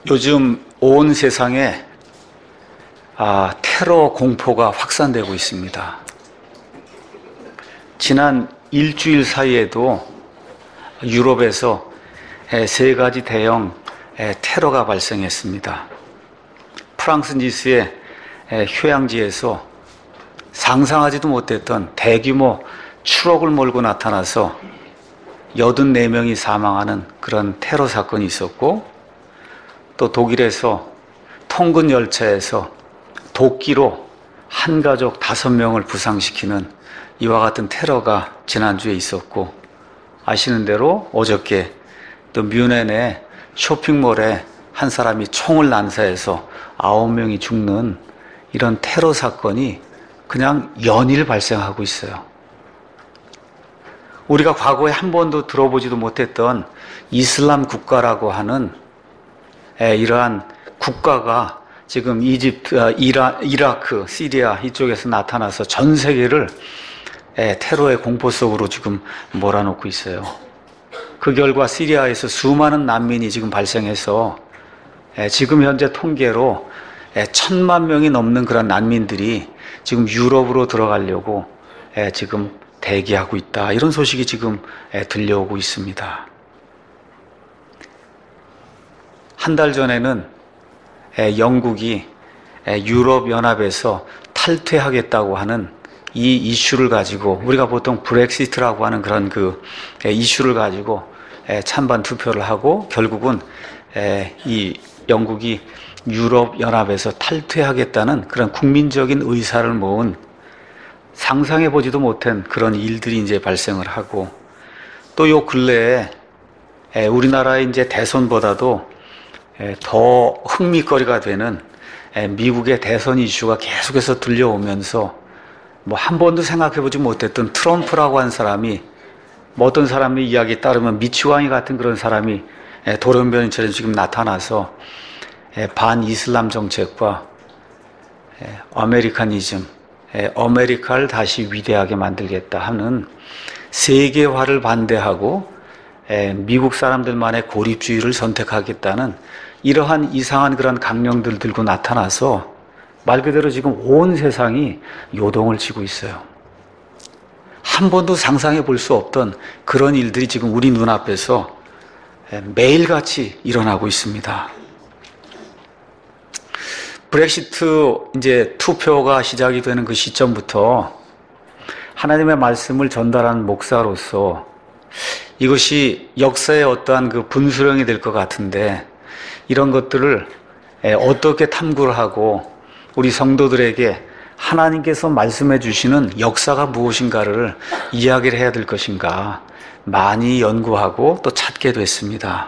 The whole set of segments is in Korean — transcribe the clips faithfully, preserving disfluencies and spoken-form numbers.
요즘 온 세상에 아, 테러 공포가 확산되고 있습니다. 지난 일주일 사이에도 유럽에서 세 가지 대형 테러가 발생했습니다. 프랑스 니스의 휴양지에서 상상하지도 못했던 대규모 추럭을 몰고 나타나서 여든네 명이 사망하는 그런 테러 사건이 있었고, 또 독일에서 통근 열차에서 도끼로 한 가족 다섯 명을 부상시키는 이와 같은 테러가 지난주에 있었고, 아시는 대로 어저께 또 뮌헨의 쇼핑몰에 한 사람이 총을 난사해서 아홉 명이 죽는 이런 테러 사건이 그냥 연일 발생하고 있어요. 우리가 과거에 한 번도 들어보지도 못했던 이슬람 국가라고 하는 이러한 국가가 지금 이집트, 이라, 이라크, 시리아 이쪽에서 나타나서 전 세계를 테러의 공포 속으로 지금 몰아넣고 있어요. 그 결과 시리아에서 수많은 난민이 지금 발생해서 지금 현재 통계로 천만 명이 넘는 그런 난민들이 지금 유럽으로 들어가려고 지금 대기하고 있다. 이런 소식이 지금 들려오고 있습니다. 한 달 전에는 영국이 유럽연합에서 탈퇴하겠다고 하는 이 이슈를 가지고, 우리가 보통 브렉시트라고 하는 그런 그 이슈를 가지고 찬반 투표를 하고 결국은 이 영국이 유럽연합에서 탈퇴하겠다는 그런 국민적인 의사를 모은, 상상해보지도 못한 그런 일들이 이제 발생을 하고, 또 요 근래에 우리나라의 이제 대선보다도 더 흥미거리가 되는 미국의 대선 이슈가 계속해서 들려오면서, 뭐 한 번도 생각해보지 못했던 트럼프라고 한 사람이, 뭐 어떤 사람의 이야기에 따르면 미치광이 같은 그런 사람이 돌연변이처럼 지금 나타나서 반이슬람 정책과 아메리카니즘, 아메리카를 다시 위대하게 만들겠다 하는 세계화를 반대하고 미국 사람들만의 고립주의를 선택하겠다는 이러한 이상한 그런 강령들 들고 나타나서 말 그대로 지금 온 세상이 요동을 치고 있어요. 한 번도 상상해 볼 수 없던 그런 일들이 지금 우리 눈앞에서 매일같이 일어나고 있습니다. 브렉시트 이제 투표가 시작이 되는 그 시점부터 하나님의 말씀을 전달하는 목사로서 이것이 역사의 어떠한 그 분수령이 될 것 같은데, 이런 것들을 어떻게 탐구를 하고 우리 성도들에게 하나님께서 말씀해 주시는 역사가 무엇인가를 이야기를 해야 될 것인가 많이 연구하고 또 찾게 됐습니다.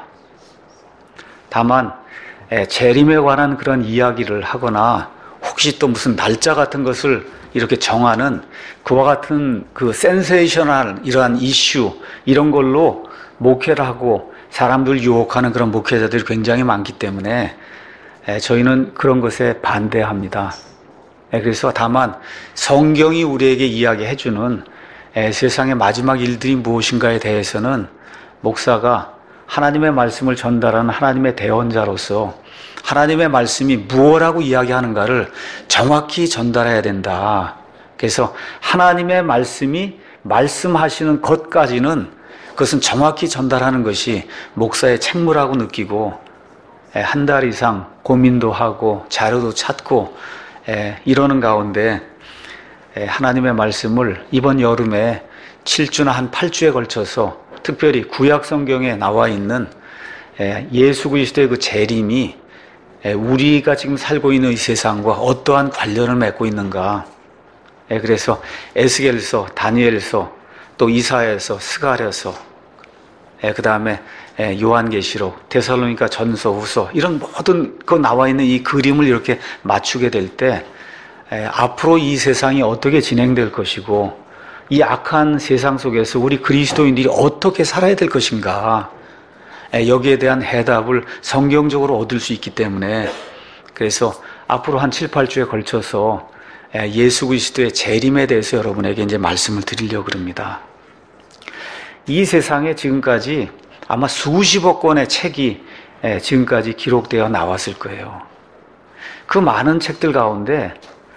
다만 재림에 관한 그런 이야기를 하거나 혹시 또 무슨 날짜 같은 것을 이렇게 정하는 그와 같은 그 센세이셔널 이러한 이슈, 이런 걸로 목회를 하고 사람들 유혹하는 그런 목회자들이 굉장히 많기 때문에 저희는 그런 것에 반대합니다. 그래서 다만 성경이 우리에게 이야기해주는 세상의 마지막 일들이 무엇인가에 대해서는 목사가 하나님의 말씀을 전달하는 하나님의 대언자로서 하나님의 말씀이 무엇이라고 이야기하는가를 정확히 전달해야 된다. 그래서 하나님의 말씀이 말씀하시는 것까지는 그것은 정확히 전달하는 것이 목사의 책무라고 느끼고, 한 달 이상 고민도 하고 자료도 찾고 이러는 가운데 하나님의 말씀을 이번 여름에 칠 주나 한 팔 주에 걸쳐서 특별히 구약 성경에 나와 있는 예수 그리스도의 그 재림이 우리가 지금 살고 있는 이 세상과 어떠한 관련을 맺고 있는가. 그래서 에스겔서, 다니엘서, 또 이사야서, 스가랴서, 그 다음에 요한계시록, 데살로니가 전서, 후서, 이런 모든 그 나와 있는 이 그림을 이렇게 맞추게 될 때 앞으로 이 세상이 어떻게 진행될 것이고 이 악한 세상 속에서 우리 그리스도인들이 어떻게 살아야 될 것인가, 여기에 대한 해답을 성경적으로 얻을 수 있기 때문에, 그래서 앞으로 한 칠, 팔 주에 걸쳐서 예수 그리스도의 재림에 대해서 여러분에게 이제 말씀을 드리려고 합니다. 이 세상에 지금까지 아마 수십억 권의 책이 예, 지금까지 기록되어 나왔을 거예요. 그 많은 책들 가운데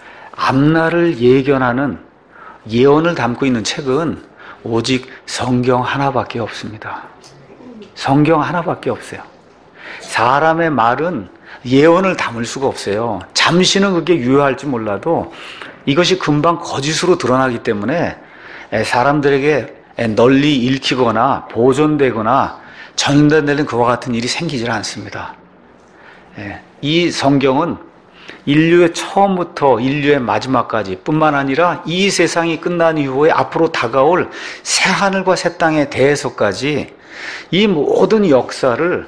앞날을 예견하는 예언을 담고 있는 책은 오직 성경 하나밖에 없습니다. 성경 하나밖에 없어요. 사람의 말은 예언을 담을 수가 없어요. 잠시는 그게 유효할지 몰라도 이것이 금방 거짓으로 드러나기 때문에 사람들에게 널리 읽히거나 보존되거나 전달되는 그와 같은 일이 생기질 않습니다. 이 성경은 인류의 처음부터 인류의 마지막까지 뿐만 아니라 이 세상이 끝난 이후에 앞으로 다가올 새하늘과 새 땅에 대해서까지 이 모든 역사를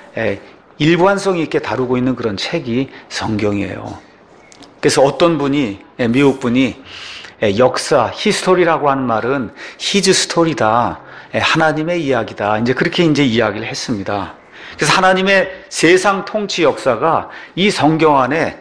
일관성 있게 다루고 있는 그런 책이 성경이에요. 그래서 어떤 분이, 미국 분이 역사, 히스토리라고 하는 말은 히즈 스토리다, 하나님의 이야기다, 이제 그렇게 이제 이야기를 했습니다. 그래서 하나님의 세상 통치 역사가 이 성경 안에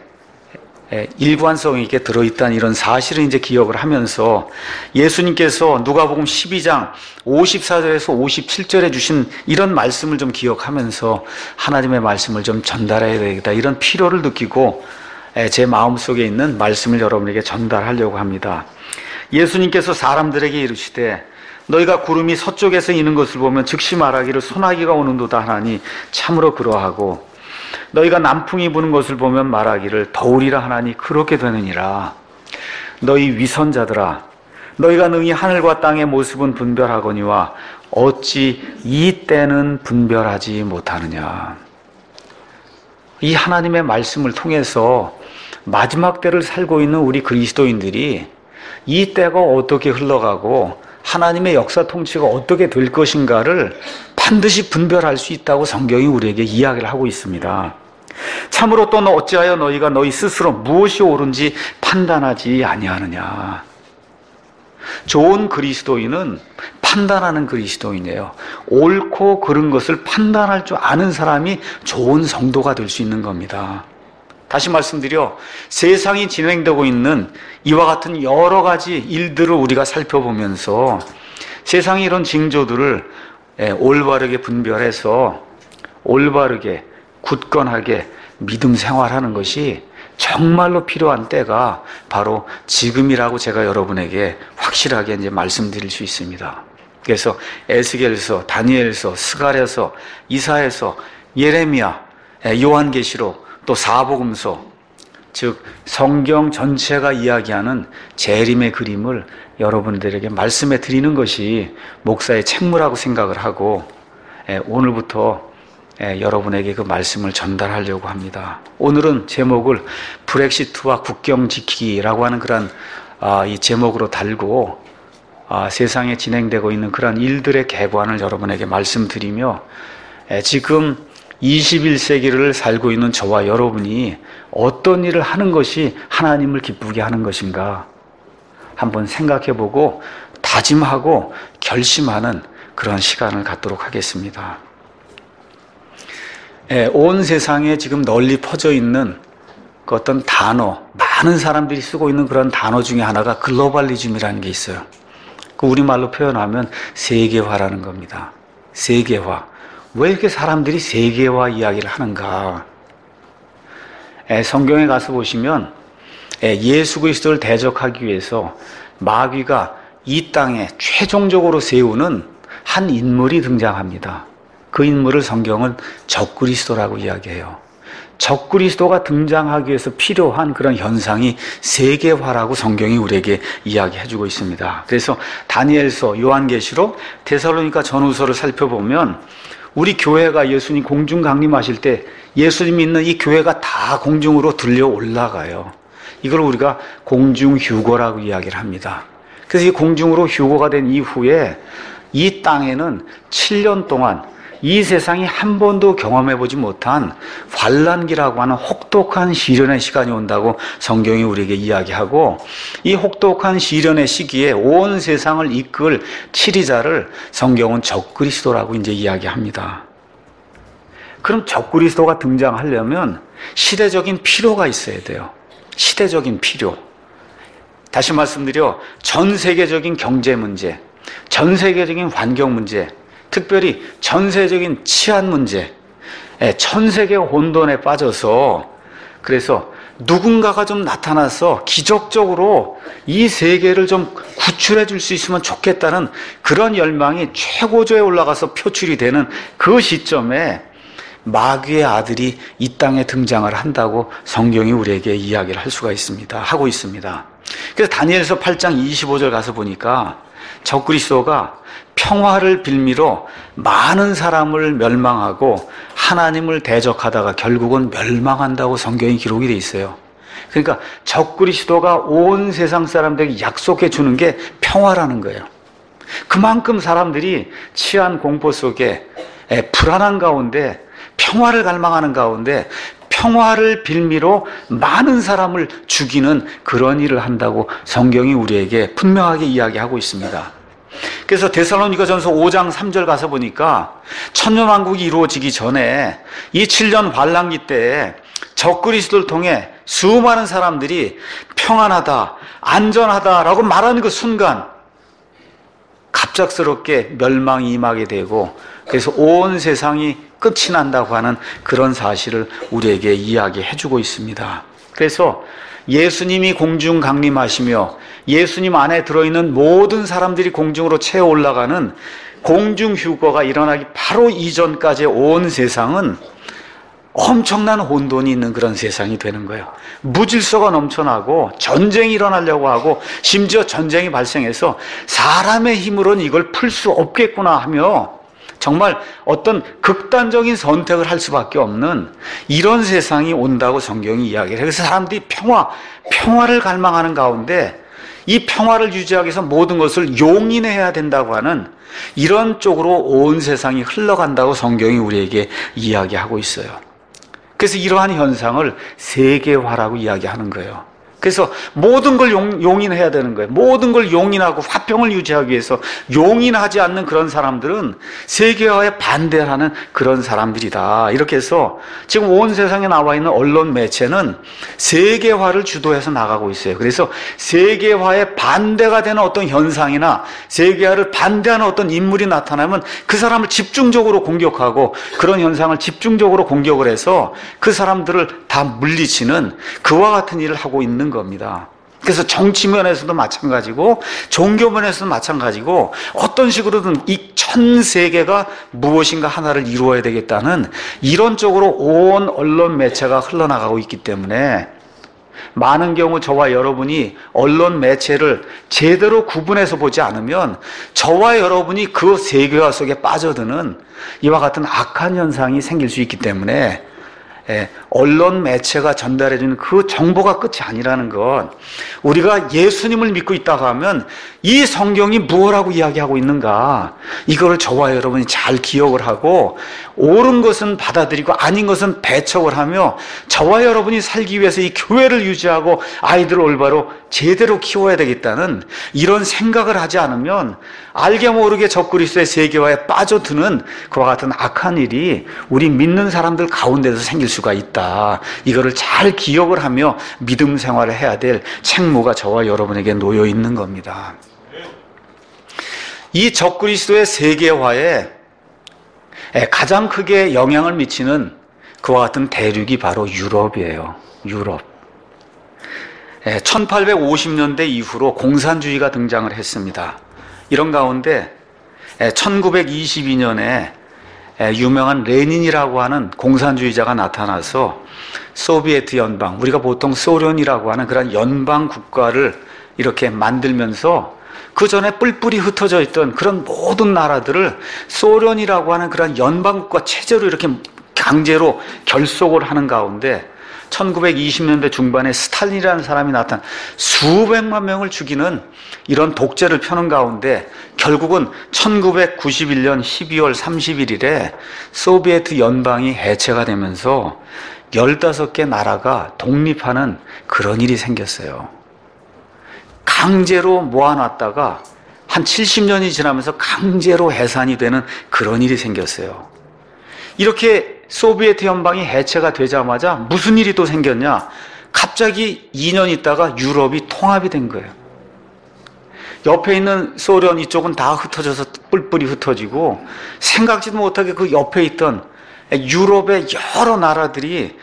일관성 있게 들어있다는 이런 사실을 이제 기억을 하면서 예수님께서 누가복음 십이 장 오십사 절에서 오십칠 절에 주신 이런 말씀을 좀 기억하면서 하나님의 말씀을 좀 전달해야 되겠다, 이런 필요를 느끼고 제 마음속에 있는 말씀을 여러분에게 전달하려고 합니다. 예수님께서 사람들에게 이르시되 너희가 구름이 서쪽에서 이는 것을 보면 즉시 말하기를 소나기가 오는도다 하나니 참으로 그러하고 너희가 남풍이 부는 것을 보면 말하기를 더우리라 하나니 그렇게 되느니라. 너희 위선자들아, 너희가 능히 하늘과 땅의 모습은 분별하거니와 어찌 이 때는 분별하지 못하느냐. 이 하나님의 말씀을 통해서 마지막 때를 살고 있는 우리 그리스도인들이 이 때가 어떻게 흘러가고 하나님의 역사 통치가 어떻게 될 것인가를 반드시 분별할 수 있다고 성경이 우리에게 이야기를 하고 있습니다. 참으로 또 어찌하여 너희가 너희 스스로 무엇이 옳은지 판단하지 아니하느냐. 좋은 그리스도인은 판단하는 그리스도인이에요. 옳고 그른 것을 판단할 줄 아는 사람이 좋은 성도가 될 수 있는 겁니다. 다시 말씀드려 세상이 진행되고 있는 이와 같은 여러 가지 일들을 우리가 살펴보면서 세상의 이런 징조들을 올바르게 분별해서 올바르게 굳건하게 믿음 생활하는 것이 정말로 필요한 때가 바로 지금이라고 제가 여러분에게 확실하게 이제 말씀드릴 수 있습니다. 그래서 에스겔서, 다니엘서, 스가랴서, 이사야서, 예레미야, 요한계시록, 또 사복음서, 즉 성경 전체가 이야기하는 재림의 그림을 여러분들에게 말씀해 드리는 것이 목사의 책무라고 생각을 하고 오늘부터 여러분에게 그 말씀을 전달하려고 합니다. 오늘은 제목을 브렉시트와 국경 지키기라고 하는 그런 이 제목으로 달고 세상에 진행되고 있는 그런 일들의 개관을 여러분에게 말씀드리며 지금 이십일 세기를 살고 있는 저와 여러분이 어떤 일을 하는 것이 하나님을 기쁘게 하는 것인가 한번 생각해보고 다짐하고 결심하는 그런 시간을 갖도록 하겠습니다. 온 세상에 지금 널리 퍼져 있는 그 어떤 단어, 많은 사람들이 쓰고 있는 그런 단어 중에 하나가 글로벌리즘이라는 게 있어요. 그 우리말로 표현하면 세계화라는 겁니다. 세계화. 왜 이렇게 사람들이 세계화 이야기를 하는가? 성경에 가서 보시면 예수 그리스도를 대적하기 위해서 마귀가 이 땅에 최종적으로 세우는 한 인물이 등장합니다. 그 인물을 성경은 적그리스도라고 이야기해요. 적그리스도가 등장하기 위해서 필요한 그런 현상이 세계화라고 성경이 우리에게 이야기해주고 있습니다. 그래서 다니엘서, 요한계시록, 데살로니가 전후서를 살펴보면 우리 교회가 예수님 공중 강림하실 때 예수님 있는 이 교회가 다 공중으로 들려 올라가요. 이걸 우리가 공중 휴거라고 이야기를 합니다. 그래서 이 공중으로 휴거가 된 이후에 이 땅에는 칠 년 동안 이 세상이 한 번도 경험해보지 못한 환란기라고 하는 혹독한 시련의 시간이 온다고 성경이 우리에게 이야기하고, 이 혹독한 시련의 시기에 온 세상을 이끌 치리자를 성경은 적그리스도라고 이제 이야기합니다. 그럼 적그리스도가 등장하려면 시대적인 필요가 있어야 돼요. 시대적인 필요. 다시 말씀드려 전 세계적인 경제 문제, 전 세계적인 환경 문제, 특별히 전 세계적인 치안 문제, 전 세계 혼돈에 빠져서, 그래서 누군가가 좀 나타나서 기적적으로 이 세계를 좀 구출해 줄 수 있으면 좋겠다는 그런 열망이 최고조에 올라가서 표출이 되는 그 시점에 마귀의 아들이 이 땅에 등장을 한다고 성경이 우리에게 이야기를 할 수가 있습니다. 하고 있습니다. 그래서 다니엘서 팔 장 이십오 절 가서 보니까 적그리스도가 평화를 빌미로 많은 사람을 멸망하고 하나님을 대적하다가 결국은 멸망한다고 성경이 기록이 돼 있어요. 그러니까 적그리스도가 온 세상 사람들에게 약속해 주는 게 평화라는 거예요. 그만큼 사람들이 치안 공포 속에 불안한 가운데 평화를 갈망하는 가운데 평화를 빌미로 많은 사람을 죽이는 그런 일을 한다고 성경이 우리에게 분명하게 이야기하고 있습니다. 그래서 데살로니가전서 오 장 삼 절 가서 보니까 천년왕국이 이루어지기 전에 이 칠 년 환란기 때에 적그리스도를 통해 수많은 사람들이 평안하다, 안전하다라고 말하는 그 순간 갑작스럽게 멸망이 임하게 되고, 그래서 온 세상이 끝이 난다고 하는 그런 사실을 우리에게 이야기해 주고 있습니다. 그래서 예수님이 공중 강림하시며 예수님 안에 들어있는 모든 사람들이 공중으로 채워 올라가는 공중 휴거가 일어나기 바로 이전까지 온 세상은 엄청난 혼돈이 있는 그런 세상이 되는 거예요. 무질서가 넘쳐나고 전쟁이 일어나려고 하고, 심지어 전쟁이 발생해서 사람의 힘으로는 이걸 풀 수 없겠구나 하며 정말 어떤 극단적인 선택을 할 수밖에 없는 이런 세상이 온다고 성경이 이야기를 해요. 그래서 사람들이 평화, 평화를 갈망하는 가운데 이 평화를 유지하기 위해서 모든 것을 용인해야 된다고 하는 이런 쪽으로 온 세상이 흘러간다고 성경이 우리에게 이야기하고 있어요. 그래서 이러한 현상을 세계화라고 이야기하는 거예요. 그래서 모든 걸 용, 용인해야 되는 거예요. 모든 걸 용인하고 화평을 유지하기 위해서 용인하지 않는 그런 사람들은 세계화에 반대하는 그런 사람들이다. 이렇게 해서 지금 온 세상에 나와 있는 언론 매체는 세계화를 주도해서 나가고 있어요. 그래서 세계화에 반대가 되는 어떤 현상이나 세계화를 반대하는 어떤 인물이 나타나면 그 사람을 집중적으로 공격하고, 그런 현상을 집중적으로 공격을 해서 그 사람들을 다 물리치는 그와 같은 일을 하고 있는 겁니다. 그래서 정치 면에서도 마찬가지고 종교 면에서도 마찬가지고 어떤 식으로든 이 전 세계가 무엇인가 하나를 이루어야 되겠다는 이런 쪽으로 온 언론 매체가 흘러나가고 있기 때문에 많은 경우 저와 여러분이 언론 매체를 제대로 구분해서 보지 않으면 저와 여러분이 그 세계화 속에 빠져드는 이와 같은 악한 현상이 생길 수 있기 때문에 예, 언론 매체가 전달해주는 그 정보가 끝이 아니라는 것, 우리가 예수님을 믿고 있다고 하면 이 성경이 무엇라고 이야기하고 있는가, 이거를 저와 여러분이 잘 기억을 하고 옳은 것은 받아들이고 아닌 것은 배척을 하며 저와 여러분이 살기 위해서 이 교회를 유지하고 아이들을 올바로 제대로 키워야 되겠다는 이런 생각을 하지 않으면 알게 모르게 적그리스도의 세계화에 빠져드는 그와 같은 악한 일이 우리 믿는 사람들 가운데서 생길 수가 있다. 이거를 잘 기억을 하며 믿음 생활을 해야 될 책무가 저와 여러분에게 놓여 있는 겁니다. 이 적그리스도의 세계화에 가장 크게 영향을 미치는 그와 같은 대륙이 바로 유럽이에요. 유럽. 천팔백오십 년대 이후로 공산주의가 등장을 했습니다. 이런 가운데 천구백이십이 년에 유명한 레닌이라고 하는 공산주의자가 나타나서 소비에트 연방, 우리가 보통 소련이라고 하는 그런 연방 국가를 이렇게 만들면서 그 전에 뿔뿔이 흩어져 있던 그런 모든 나라들을 소련이라고 하는 그런 연방국가 체제로 이렇게 강제로 결속을 하는 가운데 천구백이십 년대 중반에 스탈린이라는 사람이 나타나 수백만 명을 죽이는 이런 독재를 펴는 가운데 결국은 천구백구십일 년 십이월 삼십일일에 소비에트 연방이 해체가 되면서 열다섯 개 나라가 독립하는 그런 일이 생겼어요. 강제로 모아놨다가 한 칠십 년이 지나면서 강제로 해산이 되는 그런 일이 생겼어요. 이렇게 소비에트 연방이 해체가 되자마자 무슨 일이 또 생겼냐? 갑자기 이 년 있다가 유럽이 통합이 된 거예요. 옆에 있는 소련 이쪽은 다 흩어져서 뿔뿔이 흩어지고 생각지도 못하게 그 옆에 있던 유럽의 여러 나라들이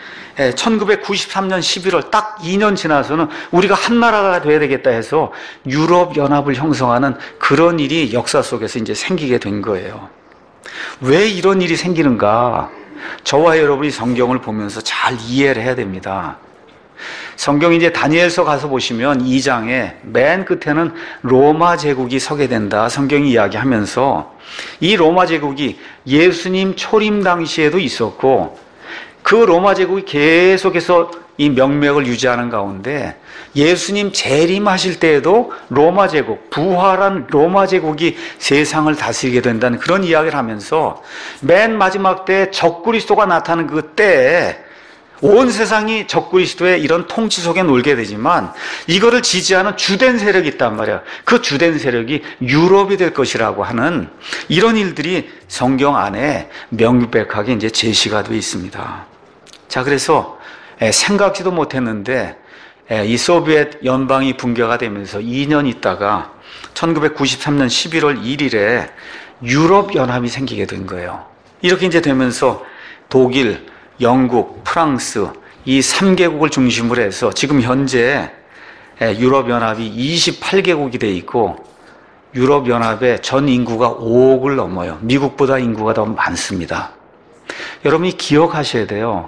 천구백구십삼 년 십일월 딱 이 년 지나서는 우리가 한 나라가 돼야 되겠다 해서 유럽 연합을 형성하는 그런 일이 역사 속에서 이제 생기게 된 거예요. 왜 이런 일이 생기는가? 저와 여러분이 성경을 보면서 잘 이해를 해야 됩니다. 성경 이제 다니엘서 가서 보시면 이 장에 맨 끝에는 로마 제국이 서게 된다 성경이 이야기하면서, 이 로마 제국이 예수님 초림 당시에도 있었고 그 로마 제국이 계속해서 이 명맥을 유지하는 가운데 예수님 재림하실 때에도 로마 제국, 부활한 로마 제국이 세상을 다스리게 된다는 그런 이야기를 하면서, 맨 마지막 때 적그리스도가 나타나는 그 때에 온 세상이 적그리스도의 이런 통치 속에 놀게 되지만 이거를 지지하는 주된 세력이 있단 말이야. 그 주된 세력이 유럽이 될 것이라고 하는 이런 일들이 성경 안에 명백하게 이제 제시가 되어 있습니다. 자, 그래서 생각지도 못했는데 이 소비에트 연방이 붕괴가 되면서 이 년 있다가 천구백구십삼 년 십일월 일일에 유럽 연합이 생기게 된 거예요. 이렇게 이제 되면서 독일, 영국, 프랑스 이 삼 개국을 중심으로 해서 지금 현재 유럽연합이 이십팔 개국이 돼 있고 유럽연합의 전 인구가 오억을 넘어요. 미국보다 인구가 더 많습니다. 여러분이 기억하셔야 돼요.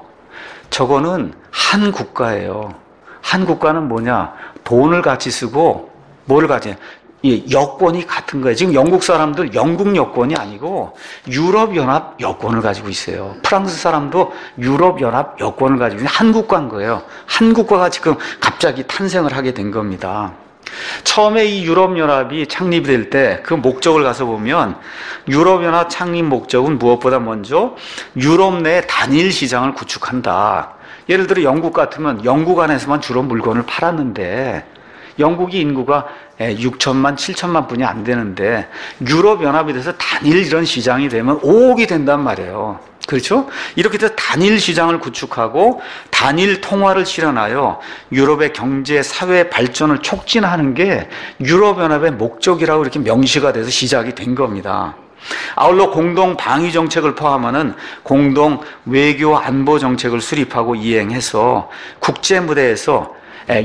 저거는 한 국가예요. 한 국가는 뭐냐? 돈을 같이 쓰고 뭐를 같이 이 여권이 같은 거예요. 지금 영국 사람들 영국 여권이 아니고 유럽연합 여권을 가지고 있어요. 프랑스 사람도 유럽연합 여권을 가지고 있는 한 국가인 거예요. 한 국가가 지금 갑자기 탄생을 하게 된 겁니다. 처음에 이 유럽연합이 창립이 될 때 그 목적을 가서 보면 유럽연합 창립 목적은 무엇보다 먼저 유럽 내 단일 시장을 구축한다. 예를 들어 영국 같으면 영국 안에서만 주로 물건을 팔았는데 영국이 인구가 육천만, 칠천만 분이 안 되는데 유럽연합이 돼서 단일 이런 시장이 되면 오억이 된단 말이에요. 그렇죠? 이렇게 해서 단일 시장을 구축하고 단일 통화를 실현하여 유럽의 경제, 사회 발전을 촉진하는 게 유럽연합의 목적이라고 이렇게 명시가 돼서 시작이 된 겁니다. 아울러 공동 방위 정책을 포함하는 공동 외교 안보 정책을 수립하고 이행해서 국제 무대에서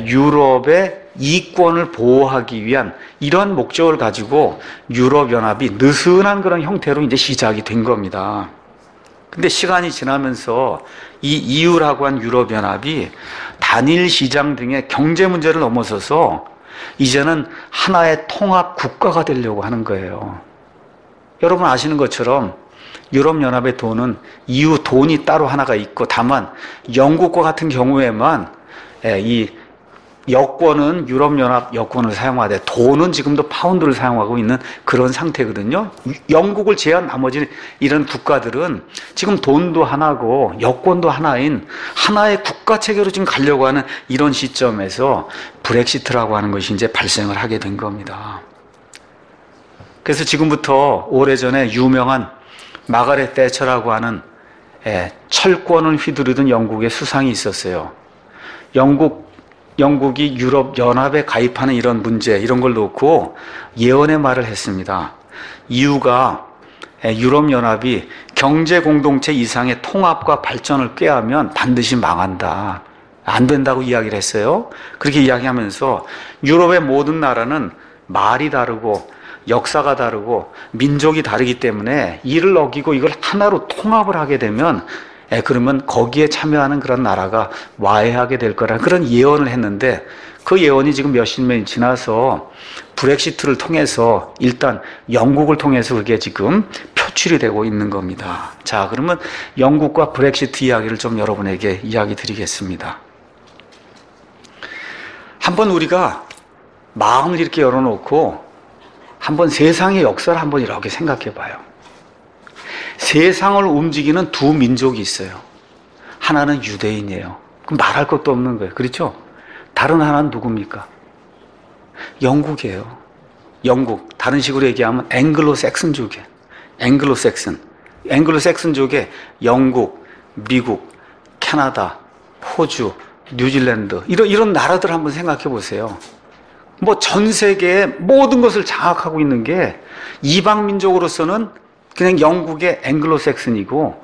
유럽의 이권을 보호하기 위한 이런 목적을 가지고 유럽연합이 느슨한 그런 형태로 이제 시작이 된 겁니다. 근데 시간이 지나면서 이 이유라고 한 유럽연합이 단일 시장 등의 경제 문제를 넘어서서 이제는 하나의 통합 국가가 되려고 하는 거예요. 여러분 아시는 것처럼 유럽연합의 돈은 이유 돈이 따로 하나가 있고, 다만 영국과 같은 경우에만 이 여권은 유럽연합 여권을 사용하되 돈은 지금도 파운드를 사용하고 있는 그런 상태거든요. 영국을 제한 나머지 이런 국가들은 지금 돈도 하나고 여권도 하나인 하나의 국가 체계로 지금 가려고 하는 이런 시점에서 브렉시트라고 하는 것이 이제 발생을 하게 된 겁니다. 그래서 지금부터 오래전에 유명한 마가렛 대처라고 하는 철권을 휘두르던 영국의 수상이 있었어요. 영국 영국이 유럽연합에 가입하는 이런 문제, 이런 걸 놓고 예언의 말을 했습니다. 이유가 유럽연합이 경제공동체 이상의 통합과 발전을 꾀하면 반드시 망한다. 안 된다고 이야기를 했어요. 그렇게 이야기하면서 유럽의 모든 나라는 말이 다르고 역사가 다르고 민족이 다르기 때문에 이를 어기고 이걸 하나로 통합을 하게 되면 예, 그러면 거기에 참여하는 그런 나라가 와해하게 될 거라는 그런 예언을 했는데, 그 예언이 지금 몇십 년이 지나서 브렉시트를 통해서 일단 영국을 통해서 그게 지금 표출이 되고 있는 겁니다. 자, 그러면 영국과 브렉시트 이야기를 좀 여러분에게 이야기 드리겠습니다. 한번 우리가 마음을 이렇게 열어놓고 한번 세상의 역사를 한번 이렇게 생각해 봐요. 세상을 움직이는 두 민족이 있어요. 하나는 유대인이에요. 그럼 말할 것도 없는 거예요. 그렇죠? 다른 하나는 누굽니까? 영국이에요. 영국. 다른 식으로 얘기하면 앵글로색슨족이에요. 앵글로색슨. 앵글로색슨족에 영국, 미국, 캐나다, 호주, 뉴질랜드 이런 이런 나라들 한번 생각해 보세요. 뭐 전 세계의 모든 것을 장악하고 있는 게 이방 민족으로서는 그냥 영국의 앵글로색슨이고,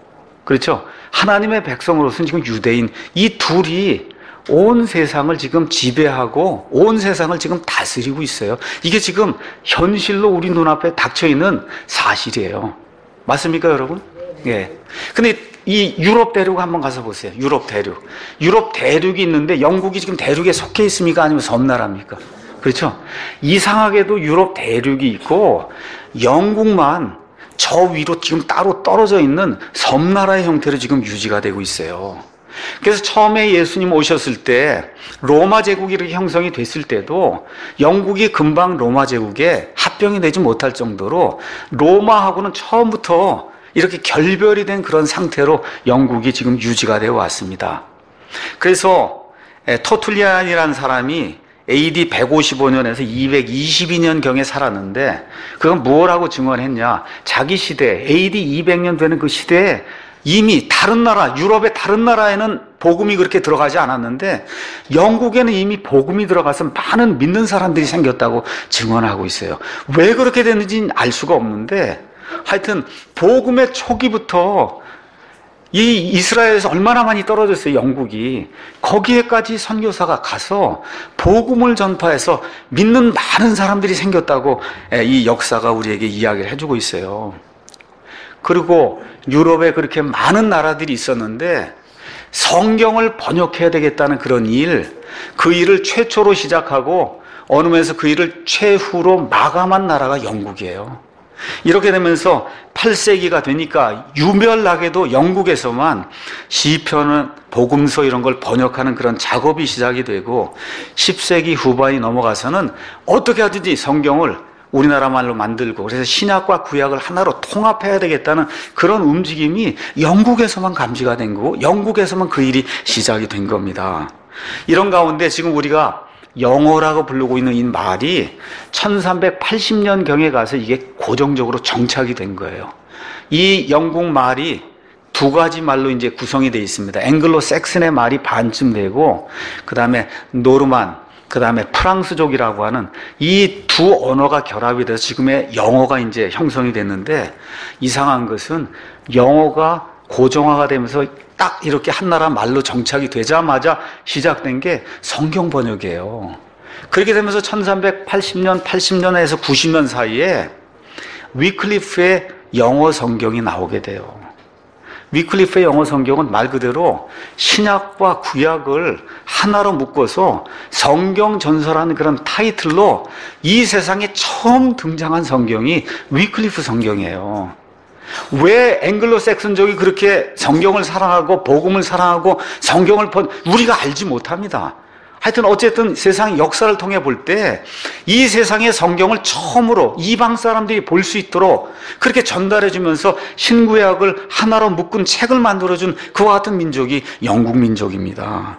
그렇죠? 하나님의 백성으로서는 지금 유대인 이 둘이 온 세상을 지금 지배하고 온 세상을 지금 다스리고 있어요. 이게 지금 현실로 우리 눈앞에 닥쳐있는 사실이에요. 맞습니까, 여러분? 예. 근데 이 유럽 대륙 한번 가서 보세요. 유럽 대륙. 유럽 대륙이 있는데 영국이 지금 대륙에 속해 있습니까? 아니면 섬나라입니까? 그렇죠? 이상하게도 유럽 대륙이 있고 영국만 저 위로 지금 따로 떨어져 있는 섬나라의 형태로 지금 유지가 되고 있어요. 그래서 처음에 예수님 오셨을 때 로마 제국이 이렇게 형성이 됐을 때도 영국이 금방 로마 제국에 합병이 되지 못할 정도로 로마하고는 처음부터 이렇게 결별이 된 그런 상태로 영국이 지금 유지가 되어 왔습니다. 그래서 터툴리안이라는 사람이 에이디 백오십오 년에서 이백이십이 년경에 살았는데 그건 무엇라고 증언했냐? 자기 시대 에이디 이백 년 되는 그 시대에 이미 다른 나라, 유럽의 다른 나라에는 복음이 그렇게 들어가지 않았는데 영국에는 이미 복음이 들어가서 많은 믿는 사람들이 생겼다고 증언하고 있어요. 왜 그렇게 됐는지는 알 수가 없는데 하여튼 복음의 초기부터 이 이스라엘에서 얼마나 많이 떨어졌어요, 영국이. 거기에까지 선교사가 가서 복음을 전파해서 믿는 많은 사람들이 생겼다고 이 역사가 우리에게 이야기를 해주고 있어요. 그리고 유럽에 그렇게 많은 나라들이 있었는데 성경을 번역해야 되겠다는 그런 일, 그 일을 최초로 시작하고 어느 면에서 그 일을 최후로 마감한 나라가 영국이에요. 이렇게 되면서 팔 세기가 되니까 유별나게도 영국에서만 시편은 복음서 이런 걸 번역하는 그런 작업이 시작이 되고 십 세기 후반이 넘어가서는 어떻게 하든지 성경을 우리나라 말로 만들고 그래서 신약과 구약을 하나로 통합해야 되겠다는 그런 움직임이 영국에서만 감지가 된 거고 영국에서만 그 일이 시작이 된 겁니다. 이런 가운데 지금 우리가 영어라고 부르고 있는 이 말이 천삼백팔십 년경에 가서 이게 고정적으로 정착이 된 거예요. 이 영국 말이 두 가지 말로 이제 구성이 되어 있습니다. 앵글로 섹슨의 말이 반쯤 되고 그 다음에 노르만, 그 다음에 프랑스족이라고 하는 이 두 언어가 결합이 돼서 지금의 영어가 이제 형성이 됐는데 이상한 것은 영어가 고정화가 되면서 딱 이렇게 한 나라 말로 정착이 되자마자 시작된 게 성경 번역이에요. 그렇게 되면서 천삼백팔십 년, 팔십 년에서 구십 년 사이에 위클리프의 영어 성경이 나오게 돼요. 위클리프의 영어 성경은 말 그대로 신약과 구약을 하나로 묶어서 성경 전설하는 그런 타이틀로 이 세상에 처음 등장한 성경이 위클리프 성경이에요. 왜 앵글로색슨족이 그렇게 성경을 사랑하고 복음을 사랑하고 성경을 번 우리가 알지 못합니다. 하여튼 어쨌든 세상 역사를 통해 볼 때 이 세상의 성경을 처음으로 이방 사람들이 볼 수 있도록 그렇게 전달해 주면서 신구약을 하나로 묶은 책을 만들어준 그와 같은 민족이 영국 민족입니다.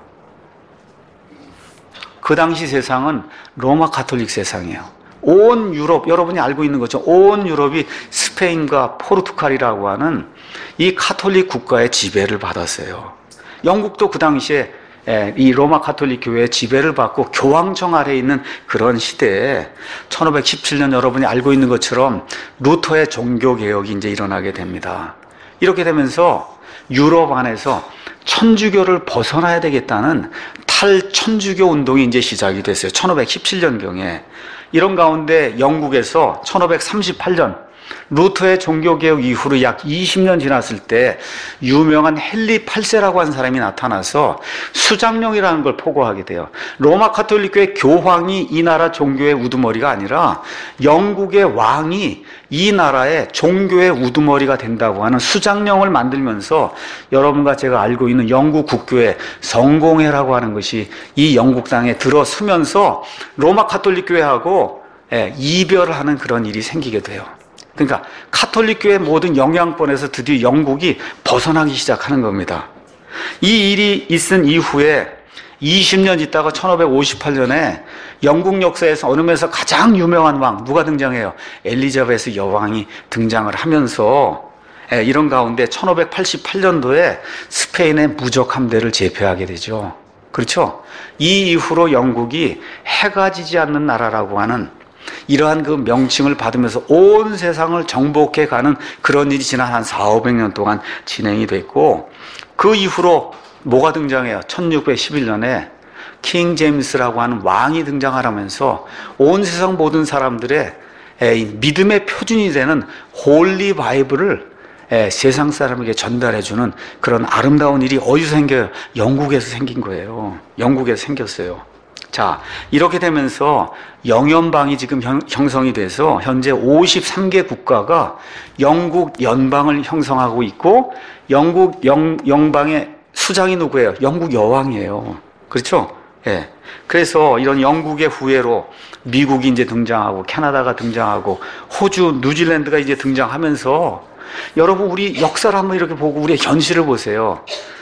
그 당시 세상은 로마 가톨릭 세상이에요. 온 유럽, 여러분이 알고 있는 것처럼 온 유럽이 스페인과 포르투갈이라고 하는 이 가톨릭 국가의 지배를 받았어요. 영국도 그 당시에 이 로마 가톨릭 교회의 지배를 받고 교황청 아래에 있는 그런 시대에 천오백십칠 년 여러분이 알고 있는 것처럼 루터의 종교개혁이 이제 일어나게 됩니다. 이렇게 되면서 유럽 안에서 천주교를 벗어나야 되겠다는 탈천주교 운동이 이제 시작이 됐어요. 천오백십칠 년경에. 이런 가운데 영국에서 천오백삼십팔 년 루터의 종교개혁 이후로 약 이십 년 지났을 때 유명한 헨리 팔 세라고 하는 사람이 나타나서 수장령이라는 걸 포고하게 돼요. 로마 가톨릭교회 교황이 이 나라 종교의 우두머리가 아니라 영국의 왕이 이 나라의 종교의 우두머리가 된다고 하는 수장령을 만들면서 여러분과 제가 알고 있는 영국 국교의 성공회라고 하는 것이 이 영국 땅에 들어서면서 로마 가톨릭교회하고 이별을 하는 그런 일이 생기게 돼요. 그러니까 가톨릭교회 모든 영향권에서 드디어 영국이 벗어나기 시작하는 겁니다. 이 일이 있은 이후에 이십 년 있다가 천오백오십팔 년에 영국 역사에서 어느 면에서 가장 유명한 왕 누가 등장해요? 엘리자베스 여왕이 등장을 하면서 이런 가운데 천오백팔십팔 년도에 스페인의 무적 함대를 제패하게 되죠. 그렇죠? 이 이후로 영국이 해가 지지 않는 나라라고 하는 이러한 그 명칭을 받으면서 온 세상을 정복해 가는 그런 일이 지난 한 사오백 년 동안 진행이 됐고, 그 이후로 뭐가 등장해요? 천육백십일 년에 킹 제임스라고 하는 왕이 등장하면서 온 세상 모든 사람들의 믿음의 표준이 되는 홀리 바이블을 세상 사람에게 전달해주는 그런 아름다운 일이 어디서 생겨요? 영국에서 생긴 거예요. 영국에서 생겼어요. 자, 이렇게 되면서 영연방이 지금 형, 형성이 돼서 현재 오십삼 개 국가가 영국 연방을 형성하고 있고, 영국 영, 영방의 수장이 누구예요? 영국 여왕이에요. 그렇죠? 예. 그래서 이런 영국의 후예로 미국이 이제 등장하고, 캐나다가 등장하고, 호주, 뉴질랜드가 이제 등장하면서, 여러분, 우리 역사를 한번 이렇게 보고 우리의 현실을 보세요.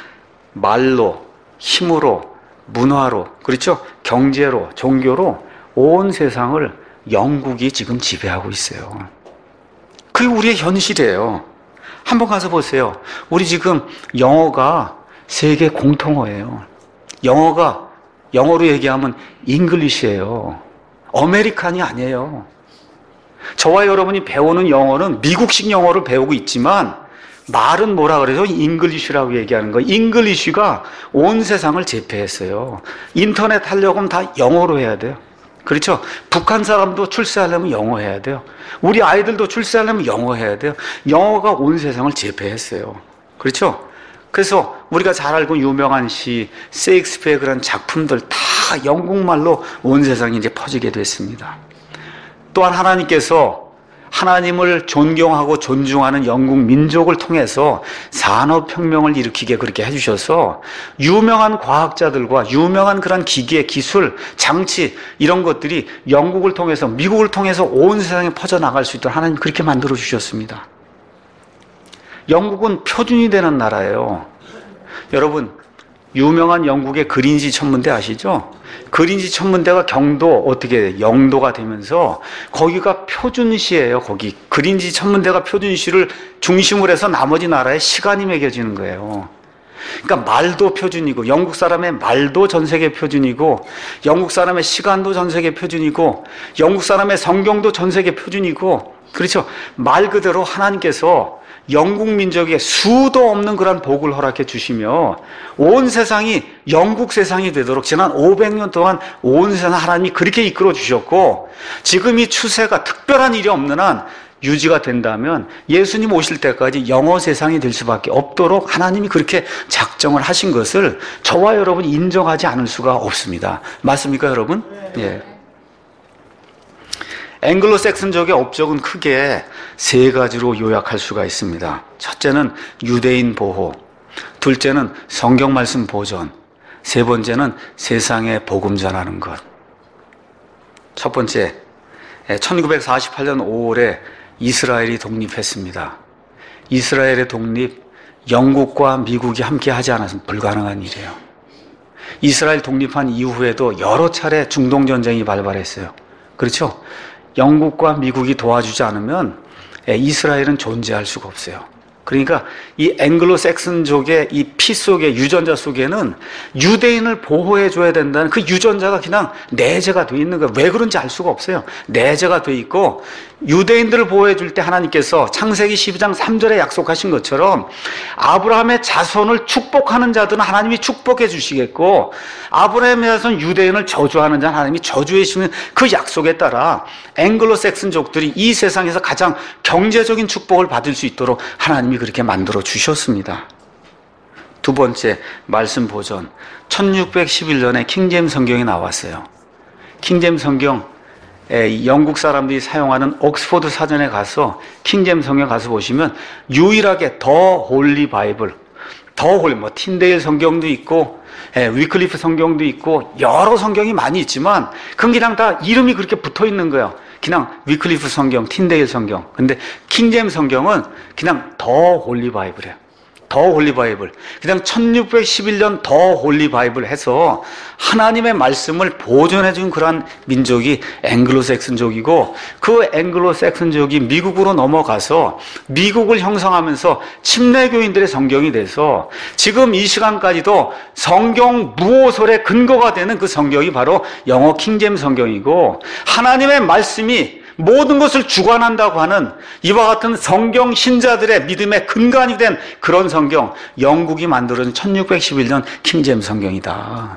말로, 힘으로, 문화로, 그렇죠? 경제로, 종교로 온 세상을 영국이 지금 지배하고 있어요. 그게 우리의 현실이에요. 한번 가서 보세요. 우리 지금 영어가 세계 공통어예요. 영어가, 영어로 얘기하면 잉글리시예요. 아메리칸이 아니에요. 저와 여러분이 배우는 영어는 미국식 영어를 배우고 있지만, 말은 뭐라 그래서 잉글리시라고 얘기하는 거예요. 잉글리시가 온 세상을 제패했어요. 인터넷 하려고 하면 다 영어로 해야 돼요. 그렇죠? 북한 사람도 출세하려면 영어 해야 돼요. 우리 아이들도 출세하려면 영어 해야 돼요. 영어가 온 세상을 제패했어요. 그렇죠? 그래서 우리가 잘 알고 유명한 시, 셰익스피어의 그런 작품들 다 영국말로 온 세상에 이제 퍼지게 됐습니다. 또한 하나님께서 하나님을 존경하고 존중하는 영국 민족을 통해서 산업혁명을 일으키게 그렇게 해주셔서 유명한 과학자들과 유명한 그런 기계, 기술, 장치 이런 것들이 영국을 통해서, 미국을 통해서 온 세상에 퍼져나갈 수 있도록 하나님 그렇게 만들어 주셨습니다. 영국은 표준이 되는 나라예요. 여러분, 유명한 영국의 그린지 천문대 아시죠? 그린지 천문대가 경도, 어떻게 영도가 되면서 거기가 표준시예요. 거기 그린지 천문대가 표준시를 중심으로 해서 나머지 나라에 시간이 매겨지는 거예요. 그러니까 말도 표준이고, 영국 사람의 말도 전 세계 표준이고, 영국 사람의 시간도 전 세계 표준이고, 영국 사람의 성경도 전 세계 표준이고, 그렇죠? 말 그대로 하나님께서 영국 민족에 수도 없는 그런 복을 허락해 주시며 온 세상이 영국 세상이 되도록 지난 오백 년 동안 온 세상 하나님이 그렇게 이끌어 주셨고, 지금 이 추세가 특별한 일이 없는 한 유지가 된다면 예수님 오실 때까지 영어 세상이 될 수밖에 없도록 하나님이 그렇게 작정을 하신 것을 저와 여러분이 인정하지 않을 수가 없습니다. 맞습니까, 여러분? 예. 앵글로색슨족의 업적은 크게 세 가지로 요약할 수가 있습니다. 첫째는 유대인 보호, 둘째는 성경 말씀 보존, 세 번째는 세상에 복음 전하는 것. 첫 번째, 천구백사십팔 년 오월에 이스라엘이 독립했습니다. 이스라엘의 독립, 영국과 미국이 함께 하지 않았으면 불가능한 일이에요. 이스라엘 독립한 이후에도 여러 차례 중동전쟁이 발발했어요. 그렇죠? 영국과 미국이 도와주지 않으면 이스라엘은 존재할 수가 없어요. 그러니까 이 앵글로색슨족의 이 피 속에, 유전자 속에는 유대인을 보호해줘야 된다는 그 유전자가 그냥 내재가 돼 있는 거예요. 왜 그런지 알 수가 없어요. 내재가 돼 있고, 유대인들을 보호해줄 때 하나님께서 창세기 십이 장 삼 절에 약속하신 것처럼 아브라함의 자손을 축복하는 자들은 하나님이 축복해 주시겠고, 아브라함의 자손 유대인을 저주하는 자는 하나님이 저주해 주시는 그 약속에 따라 앵글로색슨족들이 이 세상에서 가장 경제적인 축복을 받을 수 있도록 하나님이 그렇게 만들어 주셨습니다. 두 번째, 말씀 보존. 천육백십일 년에 킹제임스 성경이 나왔어요. 킹제임스 성경, 영국 사람들이 사용하는 옥스포드 사전에 가서 킹제임스 성경 가서 보시면 유일하게 더 홀리 바이블, 더 홀리, 뭐 틴데일 성경도 있고 위클리프 성경도 있고 여러 성경이 많이 있지만 그건 그냥 다 이름이 그렇게 붙어 있는 거예요. 그냥 위클리프 성경, 틴데일 성경. 근데 킹제임스 성경은 그냥 더 홀리 바이블이에요. 더 홀리 바이블, 그냥 천육백십일 년 더 홀리 바이블 해서 하나님의 말씀을 보존해 준 그러한 민족이 앵글로색슨족이고, 그 앵글로색슨족이 미국으로 넘어가서 미국을 형성하면서 침례교인들의 성경이 돼서 지금 이 시간까지도 성경 무오설의 근거가 되는 그 성경이 바로 영어 킹제임스 성경이고, 하나님의 말씀이 모든 것을 주관한다고 하는 이와 같은 성경 신자들의 믿음의 근간이 된 그런 성경, 영국이 만들어진 천육백십일 년 킹제임스 성경이다.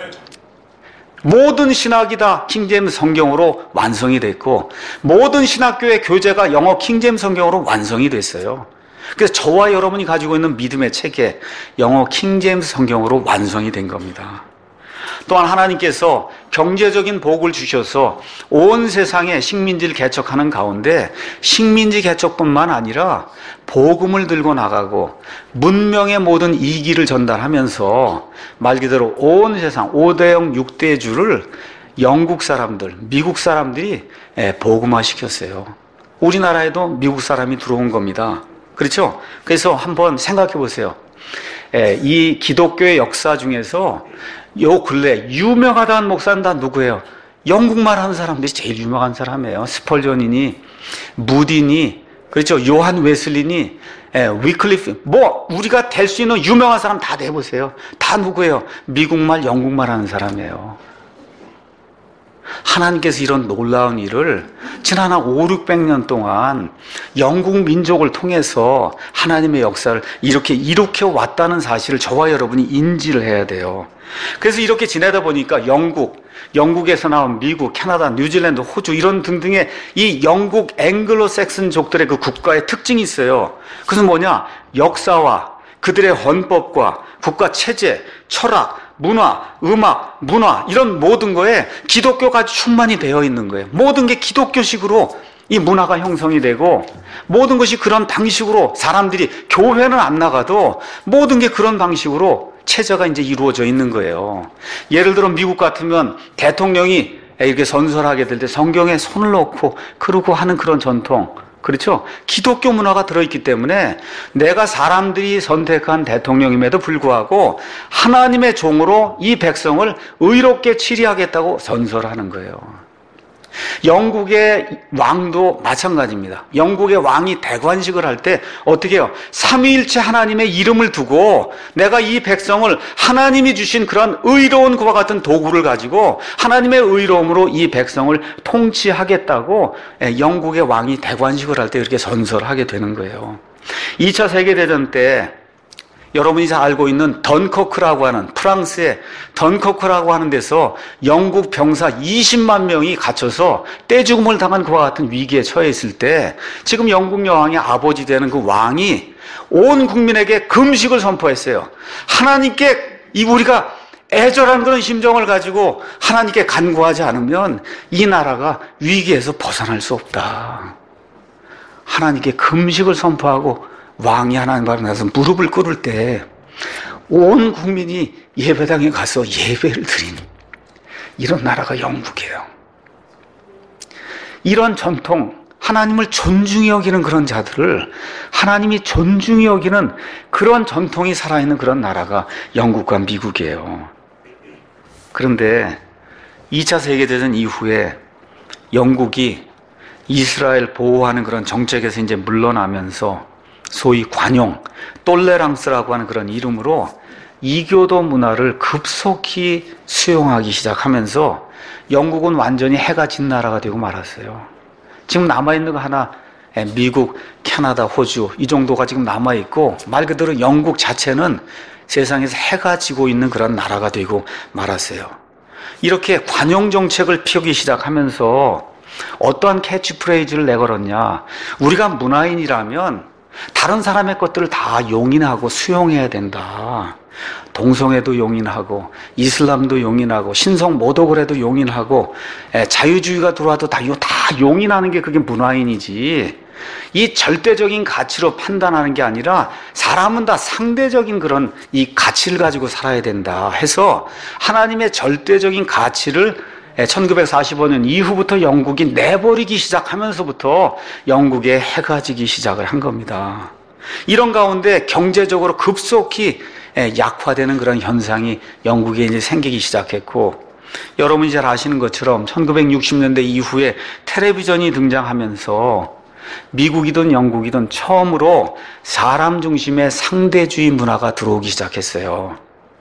모든 신학이 다 킹제임스 성경으로 완성이 됐고, 모든 신학교의 교재가 영어 킹제임스 성경으로 완성이 됐어요. 그래서 저와 여러분이 가지고 있는 믿음의 체계, 영어 킹제임스 성경으로 완성이 된 겁니다. 또한 하나님께서 경제적인 복을 주셔서 온 세상에 식민지를 개척하는 가운데 식민지 개척뿐만 아니라 복음을 들고 나가고 문명의 모든 이기를 전달하면서 말 그대로 온 세상 오 대영 육 대주를 영국 사람들, 미국 사람들이 복음화 시켰어요. 우리나라에도 미국 사람이 들어온 겁니다. 그렇죠? 그래서 한번 생각해 보세요. 이 기독교의 역사 중에서 요 근래 유명하다는 목사는 다 누구예요? 영국말 하는 사람들이 제일 유명한 사람이에요. 스펄전이니, 무디니, 그렇죠? 요한 웨슬리니, 예, 위클리프, 뭐 우리가 될 수 있는 유명한 사람 다 내보세요. 다 누구예요? 미국말, 영국말 하는 사람이에요. 하나님께서 이런 놀라운 일을 지난 한 오륙백 년 동안 영국 민족을 통해서 하나님의 역사를 이렇게 일으켜 왔다는 사실을 저와 여러분이 인지를 해야 돼요. 그래서 이렇게 지내다 보니까 영국, 영국에서 나온 미국, 캐나다, 뉴질랜드, 호주 이런 등등의 이 영국 앵글로색슨족들의 그 국가의 특징이 있어요. 그것은 뭐냐? 역사와 그들의 헌법과 국가 체제, 철학, 문화, 음악, 문화 이런 모든 거에 기독교가 충만이 되어 있는 거예요. 모든 게 기독교식으로 이 문화가 형성이 되고 모든 것이 그런 방식으로 사람들이 교회는 안 나가도 모든 게 그런 방식으로 체제가 이제 이루어져 있는 거예요. 예를 들어 미국 같으면 대통령이 이렇게 선설하게 될 때 성경에 손을 넣고 그러고 하는 그런 전통, 그렇죠? 기독교 문화가 들어있기 때문에 내가 사람들이 선택한 대통령임에도 불구하고 하나님의 종으로 이 백성을 의롭게 치리하겠다고 선설하는 거예요. 영국의 왕도 마찬가지입니다. 영국의 왕이 대관식을 할 때 어떻게 해요? 삼위일체 하나님의 이름을 두고 내가 이 백성을 하나님이 주신 그런 의로운 그와 같은 도구를 가지고 하나님의 의로움으로 이 백성을 통치하겠다고 영국의 왕이 대관식을 할 때 이렇게 선설하게 되는 거예요. 이 차 세계대전 때 여러분이 잘 알고 있는 던커크라고 하는 프랑스의 던커크라고 하는 데서 영국 병사 이십만 명이 갇혀서 떼죽음을 당한 그와 같은 위기에 처해 있을 때 지금 영국 여왕의 아버지 되는 그 왕이 온 국민에게 금식을 선포했어요. 하나님께 이 우리가 애절한 그런 심정을 가지고 하나님께 간구하지 않으면 이 나라가 위기에서 벗어날 수 없다. 하나님께 금식을 선포하고 왕이 하나님 앞에 나서 무릎을 꿇을 때 온 국민이 예배당에 가서 예배를 드린 이런 나라가 영국이에요. 이런 전통, 하나님을 존중히 여기는 그런 자들을 하나님이 존중히 여기는 그런 전통이 살아있는 그런 나라가 영국과 미국이에요. 그런데 이 차 세계대전 이후에 영국이 이스라엘 보호하는 그런 정책에서 이제 물러나면서 소위 관용, 똘레랑스라고 하는 그런 이름으로 이교도 문화를 급속히 수용하기 시작하면서 영국은 완전히 해가 진 나라가 되고 말았어요. 지금 남아있는 거 하나 미국, 캐나다, 호주 이 정도가 지금 남아있고 말 그대로 영국 자체는 세상에서 해가 지고 있는 그런 나라가 되고 말았어요. 이렇게 관용 정책을 피우기 시작하면서 어떠한 캐치프레이즈를 내걸었냐? 우리가 문화인이라면 다른 사람의 것들을 다 용인하고 수용해야 된다. 동성애도 용인하고 이슬람도 용인하고 신성 모독을 해도 용인하고 자유주의가 들어와도 다, 다 용인하는 게 그게 문화인이지. 이 절대적인 가치로 판단하는 게 아니라 사람은 다 상대적인 그런 이 가치를 가지고 살아야 된다 해서 하나님의 절대적인 가치를 천구백사십오 년 이후부터 영국이 내버리기 시작하면서부터 영국에 해가 지기 시작을 한 겁니다. 이런 가운데 경제적으로 급속히 약화되는 그런 현상이 영국에 이제 생기기 시작했고, 여러분이 잘 아시는 것처럼 천구백육십 년대 이후에 텔레비전이 등장하면서 미국이든 영국이든 처음으로 사람 중심의 상대주의 문화가 들어오기 시작했어요.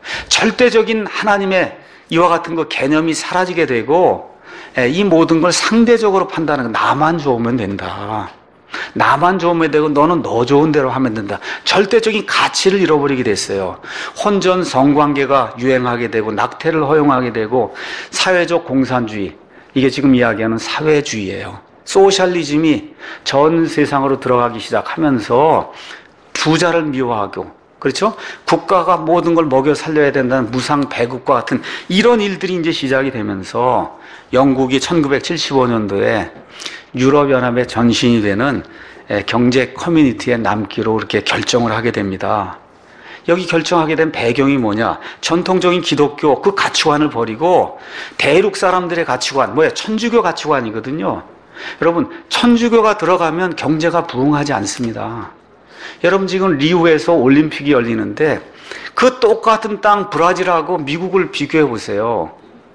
절대적인 하나님의 이와 같은 그 개념이 사라지게 되고, 이 모든 걸 상대적으로 판단하는 거, 나만 좋으면 된다. 나만 좋으면 되고 너는 너 좋은 대로 하면 된다. 절대적인 가치를 잃어버리게 됐어요. 혼전 성관계가 유행하게 되고 낙태를 허용하게 되고 사회적 공산주의, 이게 지금 이야기하는 사회주의예요. 소셜리즘이 전 세상으로 들어가기 시작하면서 부자를 미워하고, 그렇죠? 국가가 모든 걸 먹여 살려야 된다는 무상배급과 같은 이런 일들이 이제 시작이 되면서 영국이 천구백칠십오 년도에 유럽연합의 전신이 되는 경제 커뮤니티에 남기로 이렇게 결정을 하게 됩니다. 여기 결정하게 된 배경이 뭐냐? 전통적인 기독교 그 가치관을 버리고 대륙 사람들의 가치관, 뭐야? 천주교 가치관이거든요. 여러분, 천주교가 들어가면 경제가 부흥하지 않습니다. 여러분, 지금 리우에서 올림픽이 열리는데 그 똑같은 땅 브라질하고 미국을 비교해 보세요.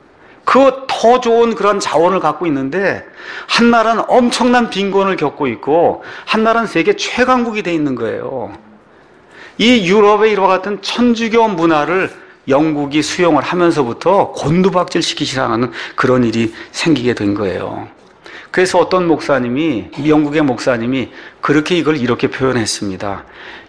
그 더 좋은 그런 자원을 갖고 있는데 한 나라는 엄청난 빈곤을 겪고 있고 한 나라는 세계 최강국이 돼 있는 거예요. 이 유럽의 이와 같은 천주교 문화를 영국이 수용을 하면서부터 곤두박질 시키시라는 그런 일이 생기게 된 거예요. 그래서 어떤 목사님이, 영국의 목사님이 그렇게 이걸 이렇게 표현했습니다.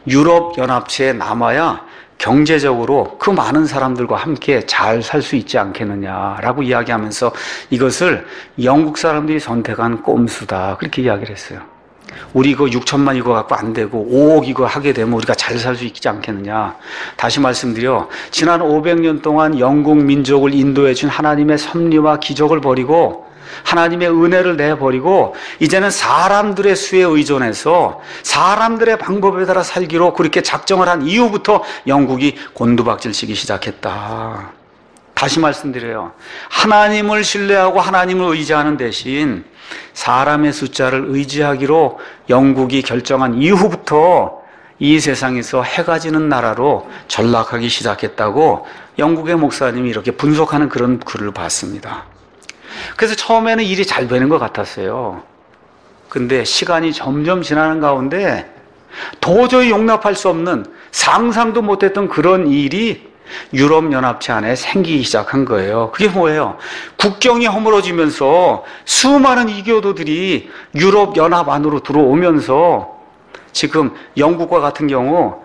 유럽연합체에 남아야 경제적으로 그 많은 사람들과 함께 잘 살 수 있지 않겠느냐라고 이야기하면서 이것을 영국 사람들이 선택한 꼼수다, 그렇게 이야기를 했어요. 우리 이거 육천만 이거 갖고 안 되고 오억 이거 하게 되면 우리가 잘 살 수 있지 않겠느냐. 다시 말씀드려, 지난 오백 년 동안 영국 민족을 인도해 준 하나님의 섭리와 기적을 버리고 하나님의 은혜를 내버리고 이제는 사람들의 수에 의존해서 사람들의 방법에 따라 살기로 그렇게 작정을 한 이후부터 영국이 곤두박질치기 시작했다. 다시 말씀드려요. 하나님을 신뢰하고 하나님을 의지하는 대신 사람의 숫자를 의지하기로 영국이 결정한 이후부터 이 세상에서 해가 지는 나라로 전락하기 시작했다고 영국의 목사님이 이렇게 분석하는 그런 글을 봤습니다. 그래서 처음에는 일이 잘 되는 것 같았어요. 근데 시간이 점점 지나는 가운데 도저히 용납할 수 없는, 상상도 못했던 그런 일이 유럽연합체 안에 생기기 시작한 거예요. 그게 뭐예요? 국경이 허물어지면서 수많은 이교도들이 유럽연합 안으로 들어오면서 지금 영국과 같은 경우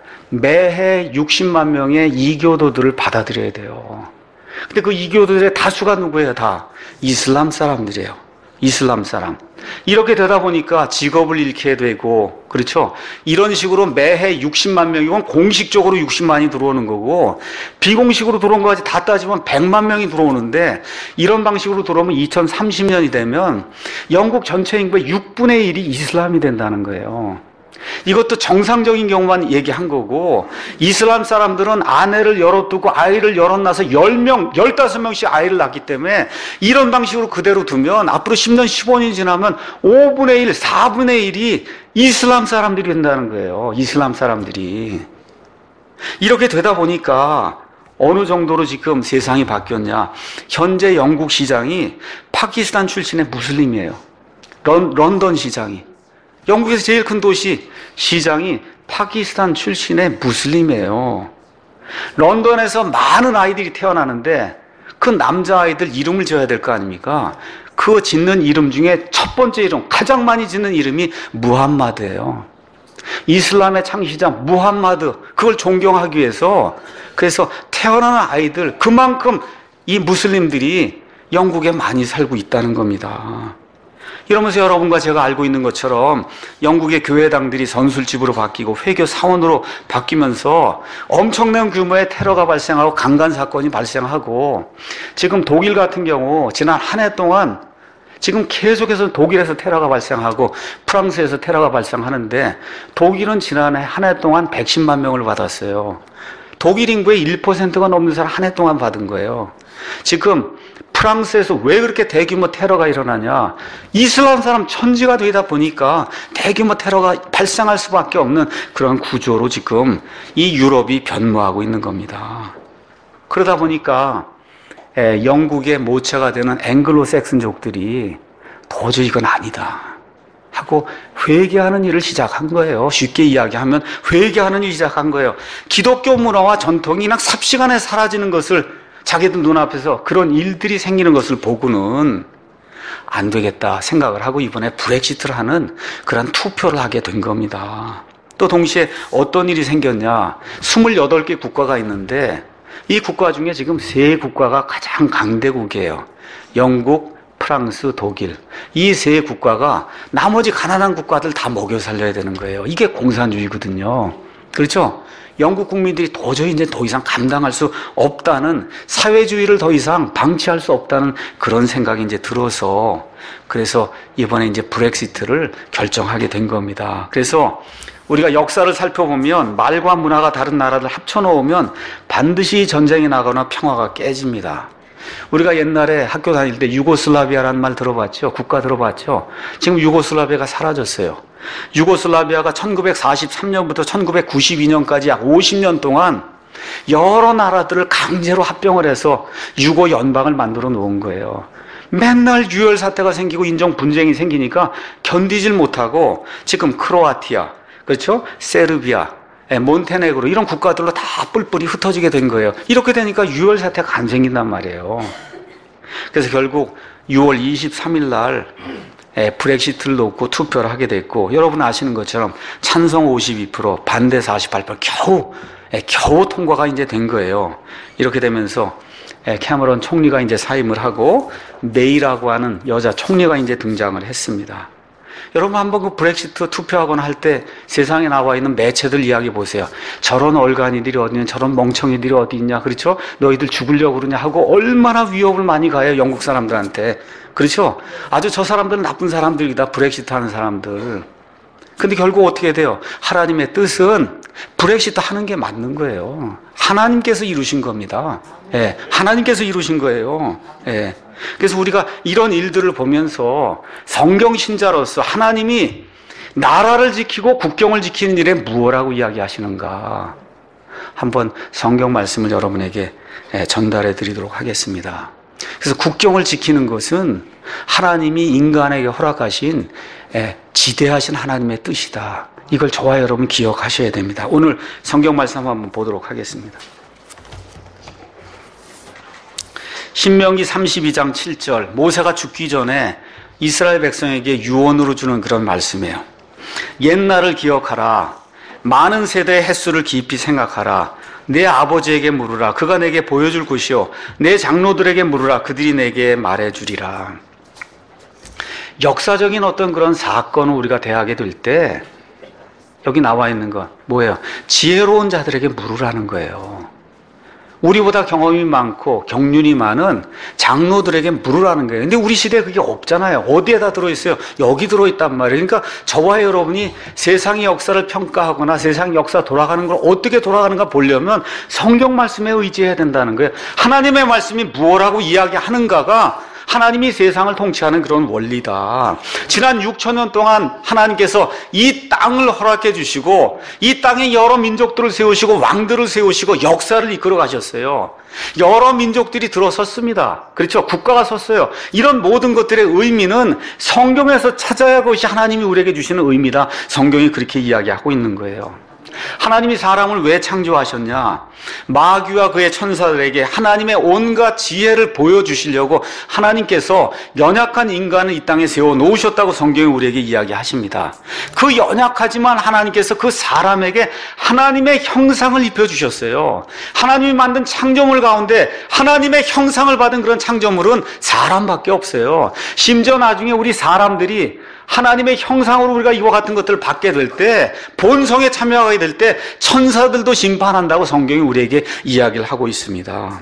매해 육십만 명의 이교도들을 받아들여야 돼요. 근데 그 이교도들의 다수가 누구예요? 다 이슬람 사람들이에요. 이슬람 사람. 이렇게 되다 보니까 직업을 잃게 되고, 그렇죠? 이런 식으로 매해 육십만 명이면 공식적으로 육십만이 들어오는 거고, 비공식으로 들어온 것까지 다 따지면 백만 명이 들어오는데, 이런 방식으로 들어오면 이천삼십 년이 되면 영국 전체 인구의 육분의 일이 이슬람이 된다는 거예요. 이것도 정상적인 경우만 얘기한 거고, 이슬람 사람들은 아내를 열어두고 아이를 열어놔서 열 명, 열다섯 명씩 아이를 낳기 때문에 이런 방식으로 그대로 두면 앞으로 십 년, 십오 년이 지나면 오분의 일, 사분의 일이 이슬람 사람들이 된다는 거예요. 이슬람 사람들이. 이렇게 되다 보니까 어느 정도로 지금 세상이 바뀌었냐. 현재 영국 시장이 파키스탄 출신의 무슬림이에요. 런, 런던 시장이. 영국에서 제일 큰 도시 시장이 파키스탄 출신의 무슬림이에요. 런던에서 많은 아이들이 태어나는데 그 남자아이들 이름을 지어야 될 거 아닙니까? 그 짓는 이름 중에 첫 번째 이름, 가장 많이 짓는 이름이 무함마드예요. 이슬람의 창시자 무함마드, 그걸 존경하기 위해서. 그래서 태어나는 아이들, 그만큼 이 무슬림들이 영국에 많이 살고 있다는 겁니다. 이러면서 여러분과 제가 알고 있는 것처럼 영국의 교회당들이 선술집으로 바뀌고 회교 사원으로 바뀌면서 엄청난 규모의 테러가 발생하고 강간 사건이 발생하고, 지금 독일 같은 경우 지난 한 해 동안 지금 계속해서 독일에서 테러가 발생하고 프랑스에서 테러가 발생하는데, 독일은 지난해 한 해 동안 백십만 명을 받았어요. 독일 인구의 일 퍼센트가 넘는 사람 한 해 동안 받은 거예요. 지금 프랑스에서 왜 그렇게 대규모 테러가 일어나냐? 이슬람 사람 천지가 되다 보니까 대규모 테러가 발생할 수밖에 없는 그런 구조로 지금 이 유럽이 변모하고 있는 겁니다. 그러다 보니까 영국의 모체가 되는 앵글로색슨족들이 도저히 이건 아니다 하고 회개하는 일을 시작한 거예요. 쉽게 이야기하면 회개하는 일을 시작한 거예요. 기독교 문화와 전통이 그냥 삽시간에 사라지는 것을 자기들 눈앞에서 그런 일들이 생기는 것을 보고는 안 되겠다 생각을 하고 이번에 브렉시트를 하는 그런 투표를 하게 된 겁니다. 또 동시에 어떤 일이 생겼냐? 스물여덟 개 국가가 있는데 이 국가 중에 지금 세 국가가 가장 강대국이에요. 영국, 프랑스, 독일. 이 세 국가가 나머지 가난한 국가들 다 먹여 살려야 되는 거예요. 이게 공산주의거든요. 그렇죠? 영국 국민들이 도저히 이제 더 이상 감당할 수 없다는, 사회주의를 더 이상 방치할 수 없다는 그런 생각이 이제 들어서, 그래서 이번에 이제 브렉시트를 결정하게 된 겁니다. 그래서 우리가 역사를 살펴보면 말과 문화가 다른 나라들 합쳐놓으면 반드시 전쟁이 나거나 평화가 깨집니다. 우리가 옛날에 학교 다닐 때 유고슬라비아라는 말 들어봤죠? 국가 들어봤죠? 지금 유고슬라비아가 사라졌어요. 유고슬라비아가 천구백사십삼 년부터 천구백구십이 년까지 약 오십 년 동안 여러 나라들을 강제로 합병을 해서 유고 연방을 만들어 놓은 거예요. 맨날 유혈 사태가 생기고 인종 분쟁이 생기니까 견디질 못하고 지금 크로아티아, 그렇죠? 세르비아, 몬테네그로 이런 국가들로 다 뿔뿔이 흩어지게 된 거예요. 이렇게 되니까 유혈 사태가 안 생긴단 말이에요. 그래서 결국 유월 이십삼일 날 브렉시트를 놓고 투표를 하게 됐고, 여러분 아시는 것처럼 찬성 오십이 퍼센트, 반대 사십팔 퍼센트, 겨우 겨우 통과가 이제 된 거예요. 이렇게 되면서 캐머런 총리가 이제 사임을 하고 메이라고 하는 여자 총리가 이제 등장을 했습니다. 여러분 한번 그 브렉시트 투표하거나 할 때 세상에 나와 있는 매체들 이야기 보세요. 저런 얼간이들이 어디 있냐, 저런 멍청이들이 어디 있냐, 그렇죠? 너희들 죽으려고 그러냐 하고 얼마나 위협을 많이 가해요, 영국 사람들한테. 그렇죠? 아주 저 사람들은 나쁜 사람들이다, 브렉시트 하는 사람들. 근데 결국 어떻게 돼요? 하나님의 뜻은 브렉시트 하는 게 맞는 거예요. 하나님께서 이루신 겁니다. 예, 하나님께서 이루신 거예요. 예. 그래서 우리가 이런 일들을 보면서 성경 신자로서 하나님이 나라를 지키고 국경을 지키는 일에 무엇이라고 이야기하시는가, 한번 성경 말씀을 여러분에게 전달해 드리도록 하겠습니다. 그래서 국경을 지키는 것은 하나님이 인간에게 허락하신 지대하신 하나님의 뜻이다. 이걸 저와 여러분 기억하셔야 됩니다. 오늘 성경 말씀 한번 보도록 하겠습니다. 신명기 삼십이 장 칠 절, 모세가 죽기 전에 이스라엘 백성에게 유언으로 주는 그런 말씀이에요. 옛날을 기억하라. 많은 세대의 횟수를 깊이 생각하라. 내 아버지에게 물으라. 그가 내게 보여줄 것이요. 내 장로들에게 물으라. 그들이 내게 말해주리라. 역사적인 어떤 그런 사건을 우리가 대하게 될 때 여기 나와 있는 건 뭐예요? 지혜로운 자들에게 물으라는 거예요. 우리보다 경험이 많고 경륜이 많은 장로들에게 물으라는 거예요. 근데 우리 시대에 그게 없잖아요. 어디에다 들어있어요? 여기 들어있단 말이에요. 그러니까 저와 여러분이 세상의 역사를 평가하거나 세상 역사 돌아가는 걸 어떻게 돌아가는가 보려면 성경 말씀에 의지해야 된다는 거예요. 하나님의 말씀이 무엇라고 이야기하는가가 하나님이 세상을 통치하는 그런 원리다. 지난 육천 년 동안 하나님께서 이 땅을 허락해 주시고 이 땅에 여러 민족들을 세우시고 왕들을 세우시고 역사를 이끌어 가셨어요. 여러 민족들이 들어섰습니다. 그렇죠? 국가가 섰어요. 이런 모든 것들의 의미는 성경에서 찾아야 할 것이 하나님이 우리에게 주시는 의미다. 성경이 그렇게 이야기하고 있는 거예요. 하나님이 사람을 왜 창조하셨냐? 마귀와 그의 천사들에게 하나님의 온갖 지혜를 보여주시려고 하나님께서 연약한 인간을 이 땅에 세워 놓으셨다고 성경이 우리에게 이야기하십니다. 그 연약하지만 하나님께서 그 사람에게 하나님의 형상을 입혀주셨어요. 하나님이 만든 창조물 가운데 하나님의 형상을 받은 그런 창조물은 사람밖에 없어요. 심지어 나중에 우리 사람들이 하나님의 형상으로 우리가 이와 같은 것들을 받게 될 때, 본성에 참여하게 될 때 천사들도 심판한다고 성경이 우리에게 이야기를 하고 있습니다.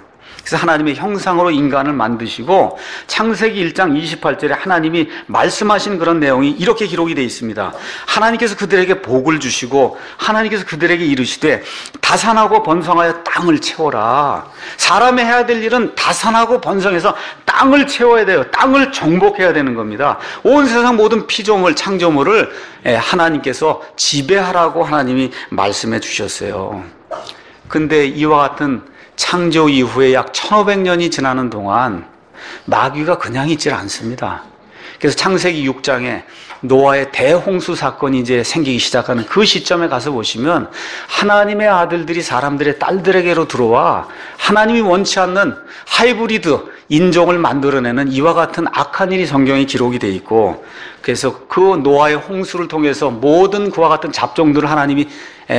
그래서 하나님의 형상으로 인간을 만드시고 창세기 일 장 이십팔 절에 하나님이 말씀하신 그런 내용이 이렇게 기록이 되어 있습니다. 하나님께서 그들에게 복을 주시고 하나님께서 그들에게 이르시되 다산하고 번성하여 땅을 채워라. 사람이 해야 될 일은 다산하고 번성해서 땅을 채워야 돼요. 땅을 정복해야 되는 겁니다. 온 세상 모든 피조물, 창조물을 하나님께서 지배하라고 하나님이 말씀해 주셨어요. 근데 이와 같은 창조 이후에 약 천오백 년이 지나는 동안 마귀가 그냥 있질 않습니다. 그래서 창세기 육 장에 노아의 대홍수 사건이 이제 생기기 시작하는 그 시점에 가서 보시면 하나님의 아들들이 사람들의 딸들에게로 들어와 하나님이 원치 않는 하이브리드 인종을 만들어내는 이와 같은 악한 일이 성경에 기록이 되어 있고, 그래서 그 노아의 홍수를 통해서 모든 그와 같은 잡종들을 하나님이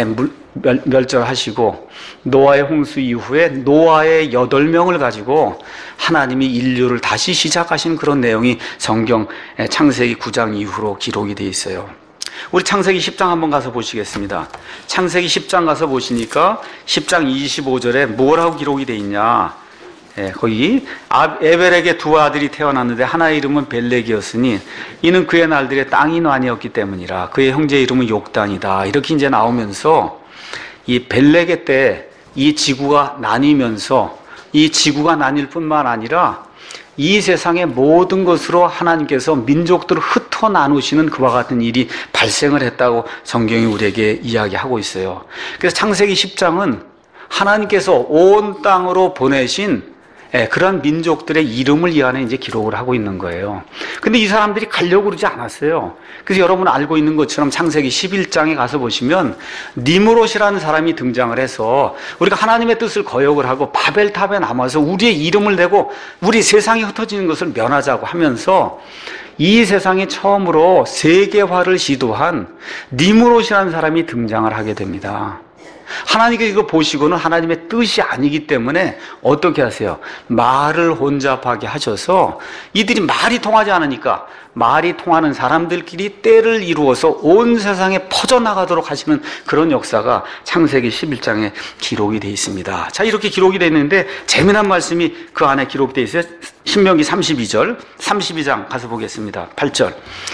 멸절하시고, 노아의 홍수 이후에 노아의 여덟 명을 가지고 하나님이 인류를 다시 시작하신 그런 내용이 성경 창세기 구 장 이후로 기록이 되어 있어요. 우리 창세기 십 장 한번 가서 보시겠습니다. 창세기 십 장 가서 보시니까 십 장 이십오 절에 뭐라고 기록이 되어 있냐. 예, 거기 에벨에게 두 아들이 태어났는데 하나의 이름은 벨렉이었으니 이는 그의 날들에 땅이 난이었기 때문이라. 그의 형제 이름은 욕단이다. 이렇게 이제 나오면서 이 벨렉의 때 이 지구가 나뉘면서 이 지구가 나뉠 뿐만 아니라 이 세상의 모든 것으로 하나님께서 민족들을 흩어 나누시는 그와 같은 일이 발생을 했다고 성경이 우리에게 이야기하고 있어요. 그래서 창세기 십 장은 하나님께서 온 땅으로 보내신 예, 그런 민족들의 이름을 이 안에 이제 기록을 하고 있는 거예요. 근데 이 사람들이 가려고 그러지 않았어요. 그래서 여러분 알고 있는 것처럼 창세기 십일 장에 가서 보시면 니므롯이라는 사람이 등장을 해서 우리가 하나님의 뜻을 거역을 하고 바벨탑에 남아서 우리의 이름을 대고 우리 세상이 흩어지는 것을 면하자고 하면서 이 세상에 처음으로 세계화를 시도한 니므롯이라는 사람이 등장을 하게 됩니다. 하나님께서 이거 보시고는 하나님의 뜻이 아니기 때문에 어떻게 하세요? 말을 혼잡하게 하셔서 이들이 말이 통하지 않으니까 말이 통하는 사람들끼리 때를 이루어서 온 세상에 퍼져나가도록 하시는 그런 역사가 창세기 십일 장에 기록이 되어 있습니다. 자, 이렇게 기록이 되어 있는데 재미난 말씀이 그 안에 기록이 되어 있어요. 신명기 삼십이 절, 삼십이 장 가서 보겠습니다. 팔 절.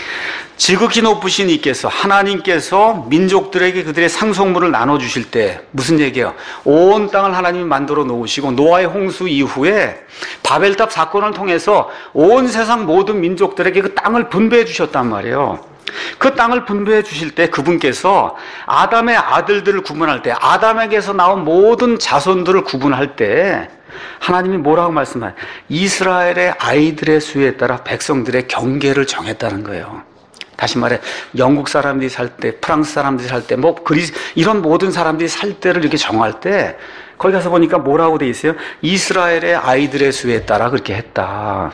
지극히 높으신 이께서 하나님께서 민족들에게 그들의 상속물을 나눠주실 때 무슨 얘기예요? 온 땅을 하나님이 만들어 놓으시고 노아의 홍수 이후에 바벨탑 사건을 통해서 온 세상 모든 민족들에게 그 땅을 분배해 주셨단 말이에요. 그 땅을 분배해 주실 때 그분께서 아담의 아들들을 구분할 때 아담에게서 나온 모든 자손들을 구분할 때 하나님이 뭐라고 말씀하세요? 이스라엘의 아이들의 수에 따라 백성들의 경계를 정했다는 거예요. 다시 말해 영국 사람들이 살 때, 프랑스 사람들이 살 때, 뭐 그리스 이런 모든 사람들이 살 때를 이렇게 정할 때 거기 가서 보니까 뭐라고 돼 있어요? 이스라엘의 아이들의 수에 따라 그렇게 했다.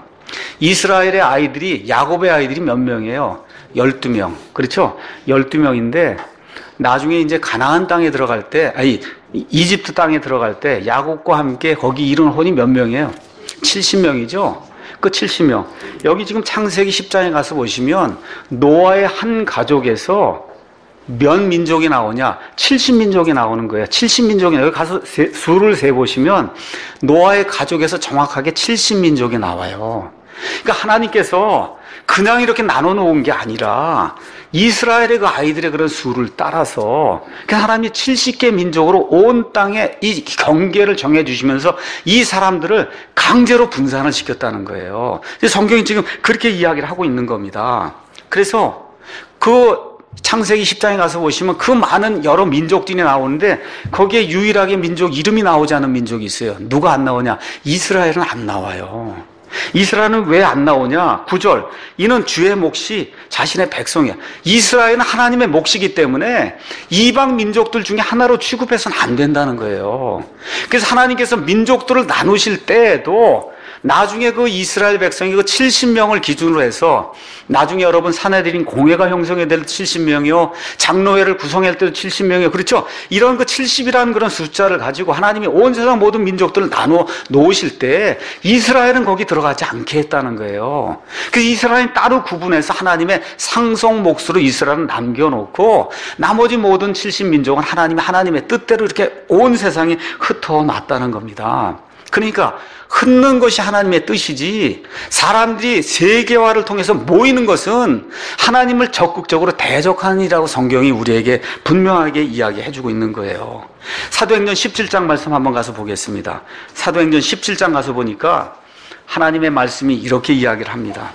이스라엘의 아이들이 야곱의 아이들이 몇 명이에요? 열두 명. 그렇죠? 열두 명인데 나중에 이제 가나안 땅에 들어갈 때, 아니 이집트 땅에 들어갈 때 야곱과 함께 거기 이룬 혼이 몇 명이에요? 칠십 명이죠? 그 칠십 명. 여기 지금 창세기 십 장에 가서 보시면 노아의 한 가족에서 몇 민족이 나오냐? 칠십 민족이 나오는 거예요. 칠십 민족이 여기 가서 세, 수를 세 보시면 노아의 가족에서 정확하게 칠십 민족이 나와요. 그러니까 하나님께서 그냥 이렇게 나눠 놓은 게 아니라 이스라엘의 그 아이들의 그런 수를 따라서 그래서 하나님이 칠십 개 민족으로 온 땅에 이 경계를 정해 주시면서 이 사람들을 강제로 분산을 시켰다는 거예요. 성경이 지금 그렇게 이야기를 하고 있는 겁니다. 그래서 그 창세기 십 장에 가서 보시면 그 많은 여러 민족들이 나오는데 거기에 유일하게 민족 이름이 나오지 않은 민족이 있어요. 누가 안 나오냐? 이스라엘은 안 나와요. 이스라엘은 왜 안 나오냐? 구 절. 이는 주의 몫이 자신의 백성이야. 이스라엘은 하나님의 몫이기 때문에 이방 민족들 중에 하나로 취급해서는 안 된다는 거예요. 그래서 하나님께서 민족들을 나누실 때에도 나중에 그 이스라엘 백성이 그 칠십 명을 기준으로 해서 나중에 여러분 사내들인 공회가 형성해야 될 칠십 명이요, 장로회를 구성할 때도 칠십 명이요. 그렇죠? 이런 그 칠십이라는 그런 숫자를 가지고 하나님이 온 세상 모든 민족들을 나누어 놓으실 때 이스라엘은 거기 들어가지 않게 했다는 거예요. 그 이스라엘은 따로 구분해서 하나님의 상속 몫으로 이스라엘은 남겨놓고 나머지 모든 칠십 민족은 하나님의 하나님의 뜻대로 이렇게 온 세상에 흩어놨다는 겁니다. 그러니까 흩는 것이 하나님의 뜻이지, 사람들이 세계화를 통해서 모이는 것은 하나님을 적극적으로 대적하는 일이라고 성경이 우리에게 분명하게 이야기해주고 있는 거예요. 사도행전 십칠 장 말씀 한번 가서 보겠습니다. 사도행전 십칠 장 가서 보니까 하나님의 말씀이 이렇게 이야기를 합니다.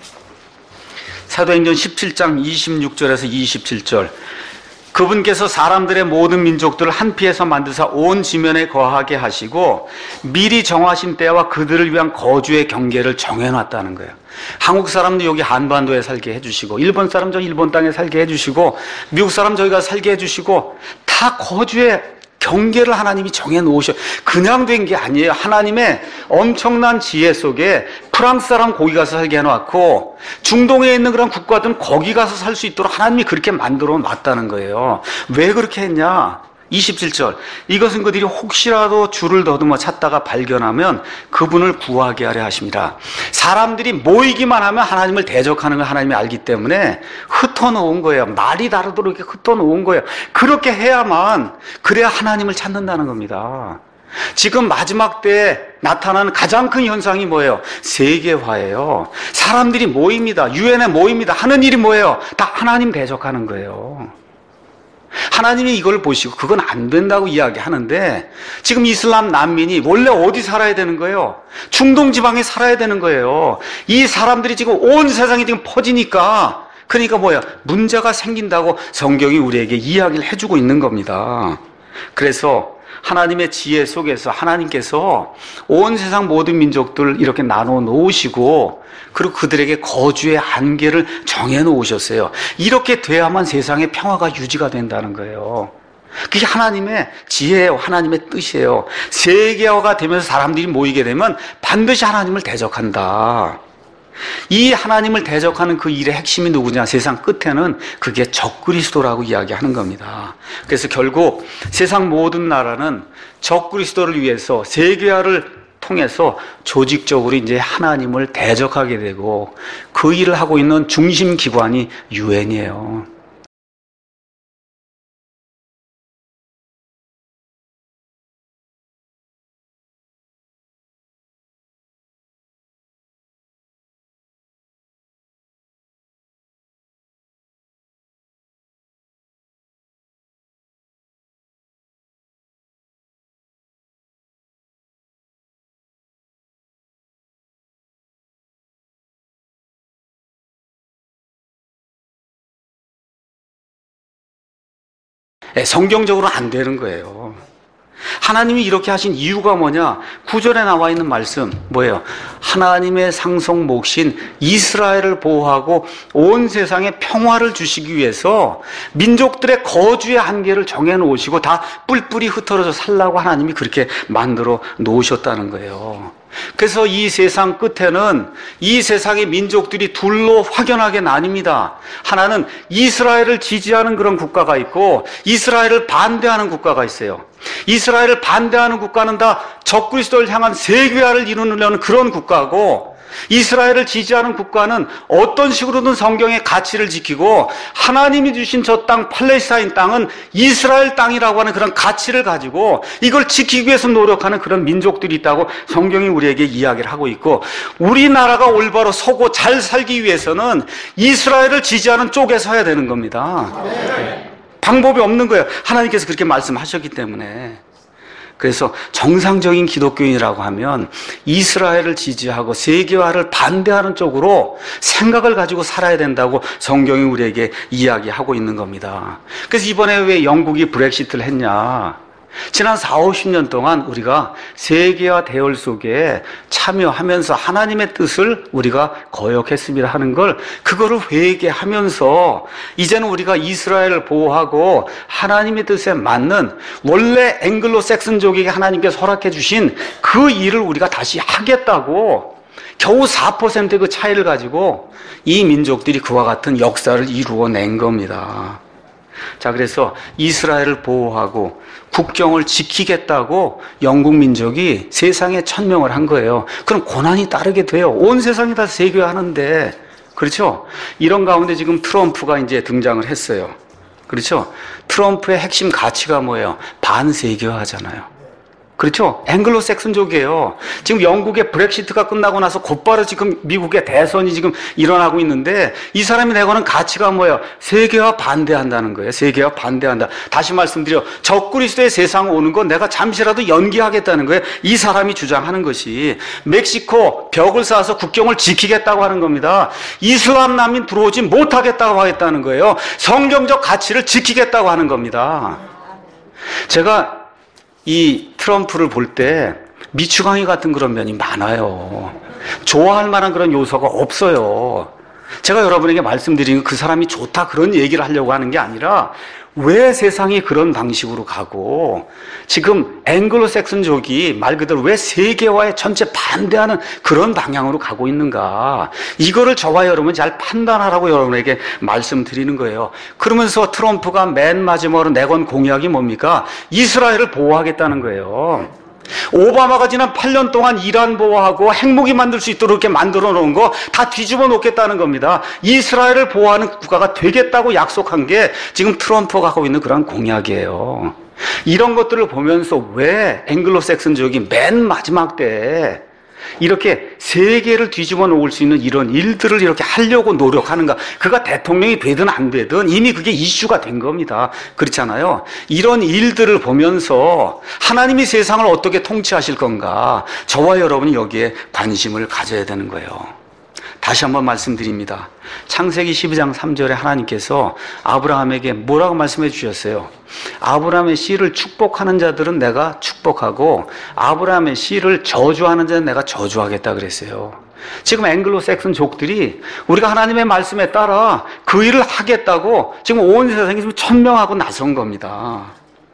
사도행전 십칠 장 이십육 절에서 이십칠 절. 그분께서 사람들의 모든 민족들을 한 피에서 만드사 온 지면에 거하게 하시고 미리 정하신 때와 그들을 위한 거주의 경계를 정해놨다는 거예요. 한국 사람도 여기 한반도에 살게 해주시고, 일본 사람 저 일본 땅에 살게 해주시고, 미국 사람 저희가 살게 해주시고, 다 거주의 경계를 하나님이 정해놓으셔. 그냥 된 게 아니에요. 하나님의 엄청난 지혜 속에 프랑스 사람 거기 가서 살게 해놓고, 중동에 있는 그런 국가들은 거기 가서 살 수 있도록 하나님이 그렇게 만들어 놨다는 거예요. 왜 그렇게 했냐? 이십칠 절. 이것은 그들이 혹시라도 주를 더듬어 찾다가 발견하면 그분을 구하게 하려 하십니다. 사람들이 모이기만 하면 하나님을 대적하는 걸 하나님이 알기 때문에 흩어놓은 거예요. 말이 다르도록 이렇게 흩어놓은 거예요. 그렇게 해야만, 그래야 하나님을 찾는다는 겁니다. 지금 마지막 때에 나타나는 가장 큰 현상이 뭐예요? 세계화예요. 사람들이 모입니다. 유엔에 모입니다. 하는 일이 뭐예요? 다 하나님 대적하는 거예요. 하나님이 이걸 보시고 그건 안 된다고 이야기하는데, 지금 이슬람 난민이 원래 어디 살아야 되는 거예요? 중동 지방에 살아야 되는 거예요. 이 사람들이 지금 온 세상에 지금 퍼지니까, 그러니까 뭐야? 문제가 생긴다고 성경이 우리에게 이야기를 해주고 있는 겁니다. 그래서 하나님의 지혜 속에서 하나님께서 온 세상 모든 민족들을 이렇게 나눠 놓으시고, 그리고 그들에게 거주의 한계를 정해 놓으셨어요. 이렇게 돼야만 세상의 평화가 유지가 된다는 거예요. 그게 하나님의 지혜예요. 하나님의 뜻이에요. 세계화가 되면서 사람들이 모이게 되면 반드시 하나님을 대적한다. 이 하나님을 대적하는 그 일의 핵심이 누구냐? 세상 끝에는 그게 적그리스도라고 이야기하는 겁니다. 그래서 결국 세상 모든 나라는 적그리스도를 위해서 세계화를 통해서 조직적으로 이제 하나님을 대적하게 되고, 그 일을 하고 있는 중심 기관이 유엔이에요. 성경적으로 안 되는 거예요. 하나님이 이렇게 하신 이유가 뭐냐? 구절에 나와 있는 말씀 뭐예요? 하나님의 상속 몫인 이스라엘을 보호하고 온 세상에 평화를 주시기 위해서 민족들의 거주의 한계를 정해 놓으시고 다 뿔뿔이 흩어져 살라고 하나님이 그렇게 만들어 놓으셨다는 거예요. 그래서 이 세상 끝에는 이 세상의 민족들이 둘로 확연하게 나뉩니다. 하나는 이스라엘을 지지하는 그런 국가가 있고, 이스라엘을 반대하는 국가가 있어요. 이스라엘을 반대하는 국가는 다 적그리스도를 향한 세계화를 이루려는 그런 국가고, 이스라엘을 지지하는 국가는 어떤 식으로든 성경의 가치를 지키고, 하나님이 주신 저 땅, 팔레스타인 땅은 이스라엘 땅이라고 하는 그런 가치를 가지고 이걸 지키기 위해서 노력하는 그런 민족들이 있다고 성경이 우리에게 이야기를 하고 있고, 우리나라가 올바로 서고 잘 살기 위해서는 이스라엘을 지지하는 쪽에 서야 되는 겁니다. 방법이 없는 거예요. 하나님께서 그렇게 말씀하셨기 때문에. 그래서 정상적인 기독교인이라고 하면 이스라엘을 지지하고 세계화를 반대하는 쪽으로 생각을 가지고 살아야 된다고 성경이 우리에게 이야기하고 있는 겁니다. 그래서 이번에 왜 영국이 브렉시트를 했냐? 지난 사오십 년 동안 우리가 세계화 대열 속에 참여하면서 하나님의 뜻을 우리가 거역했습니다 하는 걸, 그거를 회개하면서 이제는 우리가 이스라엘을 보호하고 하나님의 뜻에 맞는 원래 앵글로 섹슨족에게 하나님께서 허락해 주신 그 일을 우리가 다시 하겠다고 겨우 사 퍼센트의 그 차이를 가지고 이 민족들이 그와 같은 역사를 이루어낸 겁니다. 자, 그래서 이스라엘을 보호하고 국경을 지키겠다고 영국 민족이 세상에 천명을 한 거예요. 그럼 고난이 따르게 돼요. 온 세상이 다 세계화하는데, 그렇죠? 이런 가운데 지금 트럼프가 이제 등장을 했어요. 그렇죠? 트럼프의 핵심 가치가 뭐예요? 반세계화잖아요. 그렇죠? 앵글로색슨족이에요. 지금 영국의 브렉시트가 끝나고 나서 곧바로 지금 미국의 대선이 지금 일어나고 있는데 이 사람이 내거는 가치가 뭐예요? 세계화 반대한다는 거예요. 세계화 반대한다. 다시 말씀드려 적그리스도의 세상 오는 건 내가 잠시라도 연기하겠다는 거예요. 이 사람이 주장하는 것이 멕시코 벽을 쌓아서 국경을 지키겠다고 하는 겁니다. 이슬람 난민 들어오지 못하겠다고 하겠다는 거예요. 성경적 가치를 지키겠다고 하는 겁니다. 제가 이 트럼프를 볼 때 미추광이 같은 그런 면이 많아요. 좋아할 만한 그런 요소가 없어요. 제가 여러분에게 말씀드린 그 사람이 좋다 그런 얘기를 하려고 하는 게 아니라 왜 세상이 그런 방식으로 가고 지금 앵글로색슨족이 말 그대로 왜 세계화에 전체 반대하는 그런 방향으로 가고 있는가, 이거를 저와 여러분이 잘 판단하라고 여러분에게 말씀드리는 거예요. 그러면서 트럼프가 맨 마지막으로 내건 공약이 뭡니까? 이스라엘을 보호하겠다는 거예요. 오바마가 지난 팔 년 동안 이란 보호하고 핵무기 만들 수 있도록 이렇게 만들어 놓은 거 다 뒤집어 놓겠다는 겁니다. 이스라엘을 보호하는 국가가 되겠다고 약속한 게 지금 트럼프가 하고 있는 그런 공약이에요. 이런 것들을 보면서 왜 앵글로색슨족이 맨 마지막 때 이렇게 세계를 뒤집어 놓을 수 있는 이런 일들을 이렇게 하려고 노력하는가? 그가 대통령이 되든 안 되든 이미 그게 이슈가 된 겁니다. 그렇잖아요. 이런 일들을 보면서 하나님이 세상을 어떻게 통치하실 건가? 저와 여러분이 여기에 관심을 가져야 되는 거예요. 다시 한번 말씀드립니다. 창세기 십이 장 삼 절에 하나님께서 아브라함에게 뭐라고 말씀해 주셨어요? 아브라함의 씨를 축복하는 자들은 내가 축복하고 아브라함의 씨를 저주하는 자는 내가 저주하겠다 그랬어요. 지금 앵글로색슨족들이 우리가 하나님의 말씀에 따라 그 일을 하겠다고 지금 온 세상이 지금 천명하고 나선 겁니다.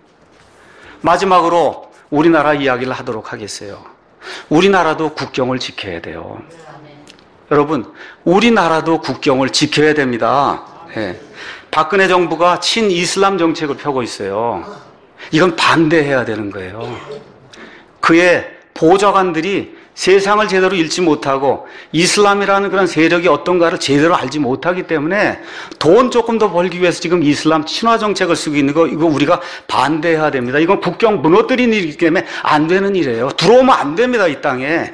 마지막으로 우리나라 이야기를 하도록 하겠어요. 우리나라도 국경을 지켜야 돼요. 여러분, 우리나라도 국경을 지켜야 됩니다. 네. 박근혜 정부가 친이슬람 정책을 펴고 있어요. 이건 반대해야 되는 거예요. 그의 보좌관들이 세상을 제대로 읽지 못하고 이슬람이라는 그런 세력이 어떤가를 제대로 알지 못하기 때문에 돈 조금 더 벌기 위해서 지금 이슬람 친화 정책을 쓰고 있는 거, 이거 우리가 반대해야 됩니다. 이건 국경 무너뜨리는 일이기 때문에 안 되는 일이에요. 들어오면 안 됩니다, 이 땅에.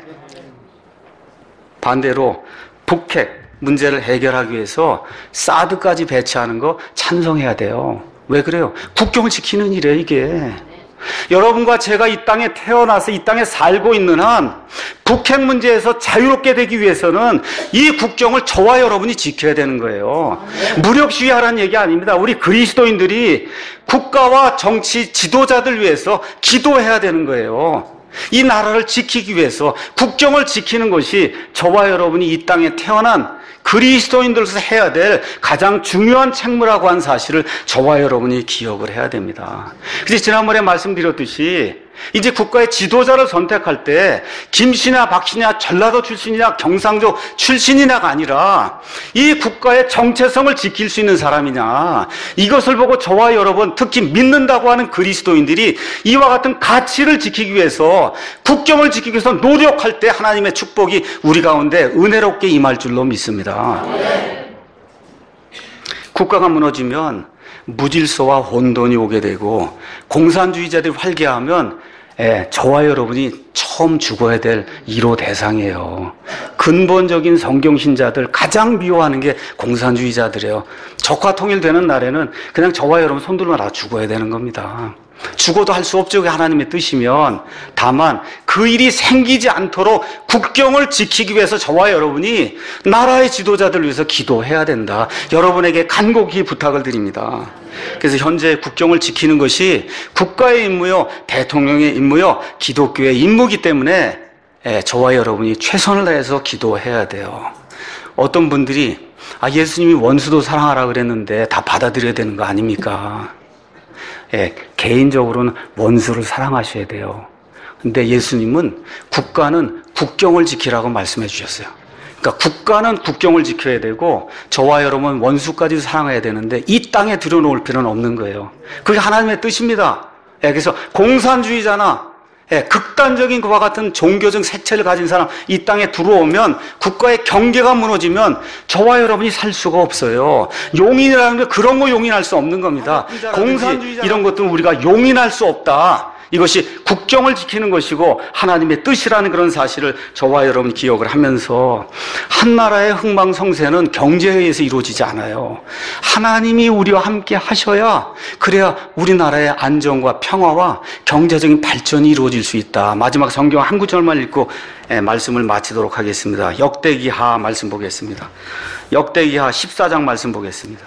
반대로 북핵 문제를 해결하기 위해서 사드까지 배치하는 거 찬성해야 돼요. 왜 그래요? 국경을 지키는 일이에요, 이게. 여러분과 제가 이 땅에 태어나서 이 땅에 살고 있는 한 북핵 문제에서 자유롭게 되기 위해서는 이 국경을 저와 여러분이 지켜야 되는 거예요. 무력 시위하라는 얘기 아닙니다. 우리 그리스도인들이 국가와 정치 지도자들 위해서 기도해야 되는 거예요. 이 나라를 지키기 위해서 국경을 지키는 것이 저와 여러분이 이 땅에 태어난 그리스도인들로서 해야 될 가장 중요한 책무라고 한 사실을 저와 여러분이 기억을 해야 됩니다. 그래서 지난번에 말씀드렸듯이 이제 국가의 지도자를 선택할 때 김씨냐 박씨냐 전라도 출신이냐 경상도 출신이냐가 아니라 이 국가의 정체성을 지킬 수 있는 사람이냐, 이것을 보고 저와 여러분, 특히 믿는다고 하는 그리스도인들이 이와 같은 가치를 지키기 위해서, 국경을 지키기 위해서 노력할 때 하나님의 축복이 우리 가운데 은혜롭게 임할 줄로 믿습니다. 국가가 무너지면 무질서와 혼돈이 오게 되고 공산주의자들이 활개하면 예, 저와 여러분이 처음 죽어야 될 일 호 대상이에요. 근본적인 성경신자들 가장 미워하는 게 공산주의자들이에요. 적화 통일되는 날에는 그냥 저와 여러분 손들고 다 죽어야 되는 겁니다. 죽어도 할 수 없죠. 그게 하나님의 뜻이면. 다만 그 일이 생기지 않도록 국경을 지키기 위해서 저와 여러분이 나라의 지도자들을 위해서 기도해야 된다. 여러분에게 간곡히 부탁을 드립니다. 그래서 현재 국경을 지키는 것이 국가의 임무요, 대통령의 임무요, 기독교의 임무이기 때문에 저와 여러분이 최선을 다해서 기도해야 돼요. 어떤 분들이 아, 예수님이 원수도 사랑하라 그랬는데 다 받아들여야 되는 거 아닙니까? 예, 개인적으로는 원수를 사랑하셔야 돼요. 근데 예수님은 국가는 국경을 지키라고 말씀해 주셨어요. 그러니까 국가는 국경을 지켜야 되고 저와 여러분 원수까지도 사랑해야 되는데 이 땅에 들여놓을 필요는 없는 거예요. 그게 하나님의 뜻입니다. 예, 그래서 공산주의자나 예, 극단적인 그와 같은 종교적 색채를 가진 사람 이 땅에 들어오면 국가의 경계가 무너지면 저와 여러분이 살 수가 없어요. 용인이라는 게 그런 거 용인할 수 없는 겁니다. 공산주의자 이런 것들은 우리가 용인할 수 없다. 이것이 국경을 지키는 것이고 하나님의 뜻이라는 그런 사실을 저와 여러분 기억을 하면서 한 나라의 흥망성쇠는 경제에 의해서 이루어지지 않아요. 하나님이 우리와 함께 하셔야 그래야 우리나라의 안정과 평화와 경제적인 발전이 이루어질 수 있다. 마지막 성경 한 구절만 읽고 말씀을 마치도록 하겠습니다. 역대기하 말씀 보겠습니다. 역대기하 십사 장 말씀 보겠습니다.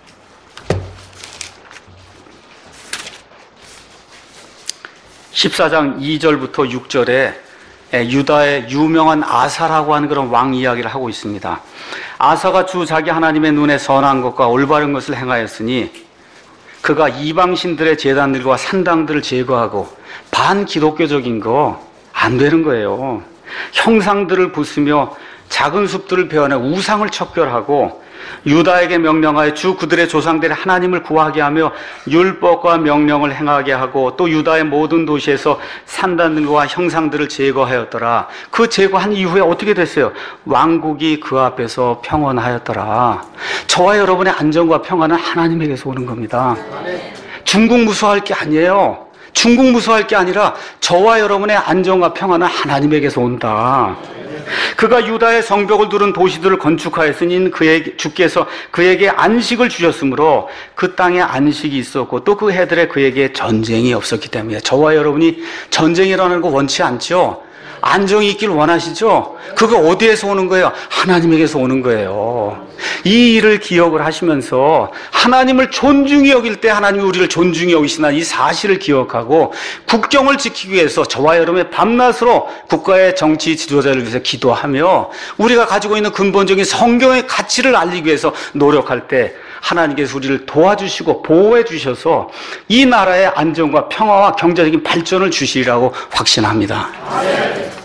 십사 장 이 절부터 육 절에 유다의 유명한 아사라고 하는 그런 왕 이야기를 하고 있습니다. 아사가 주 자기 하나님의 눈에 선한 것과 올바른 것을 행하였으니 그가 이방신들의 제단들과 산당들을 제거하고 반기독교적인 거 안 되는 거예요. 형상들을 부수며 작은 숲들을 베어내 우상을 척결하고 유다에게 명령하여 주 그들의 조상들의 하나님을 구하게 하며 율법과 명령을 행하게 하고 또 유다의 모든 도시에서 산단들과 형상들을 제거하였더라. 그 제거한 이후에 어떻게 됐어요? 왕국이 그 앞에서 평온하였더라. 저와 여러분의 안정과 평화는 하나님에게서 오는 겁니다. 중국 무서워할 게 아니에요. 중국 무서워할 게 아니라 저와 여러분의 안정과 평화는 하나님에게서 온다. 그가 유다의 성벽을 두른 도시들을 건축하였으니 그에게, 주께서 그에게 안식을 주셨으므로 그 땅에 안식이 있었고 또 그 해들에 그에게 전쟁이 없었기 때문에 저와 여러분이 전쟁이라는 거 원치 않죠? 안정이 있길 원하시죠? 그거 어디에서 오는 거예요? 하나님에게서 오는 거예요. 이 일을 기억을 하시면서 하나님을 존중히 여길 때 하나님이 우리를 존중히 여기시나 이 사실을 기억하고 국경을 지키기 위해서 저와 여러분의 밤낮으로 국가의 정치 지도자를 위해서 기도하며 우리가 가지고 있는 근본적인 성경의 가치를 알리기 위해서 노력할 때 하나님께서 우리를 도와주시고 보호해 주셔서 이 나라의 안정과 평화와 경제적인 발전을 주시리라고 확신합니다.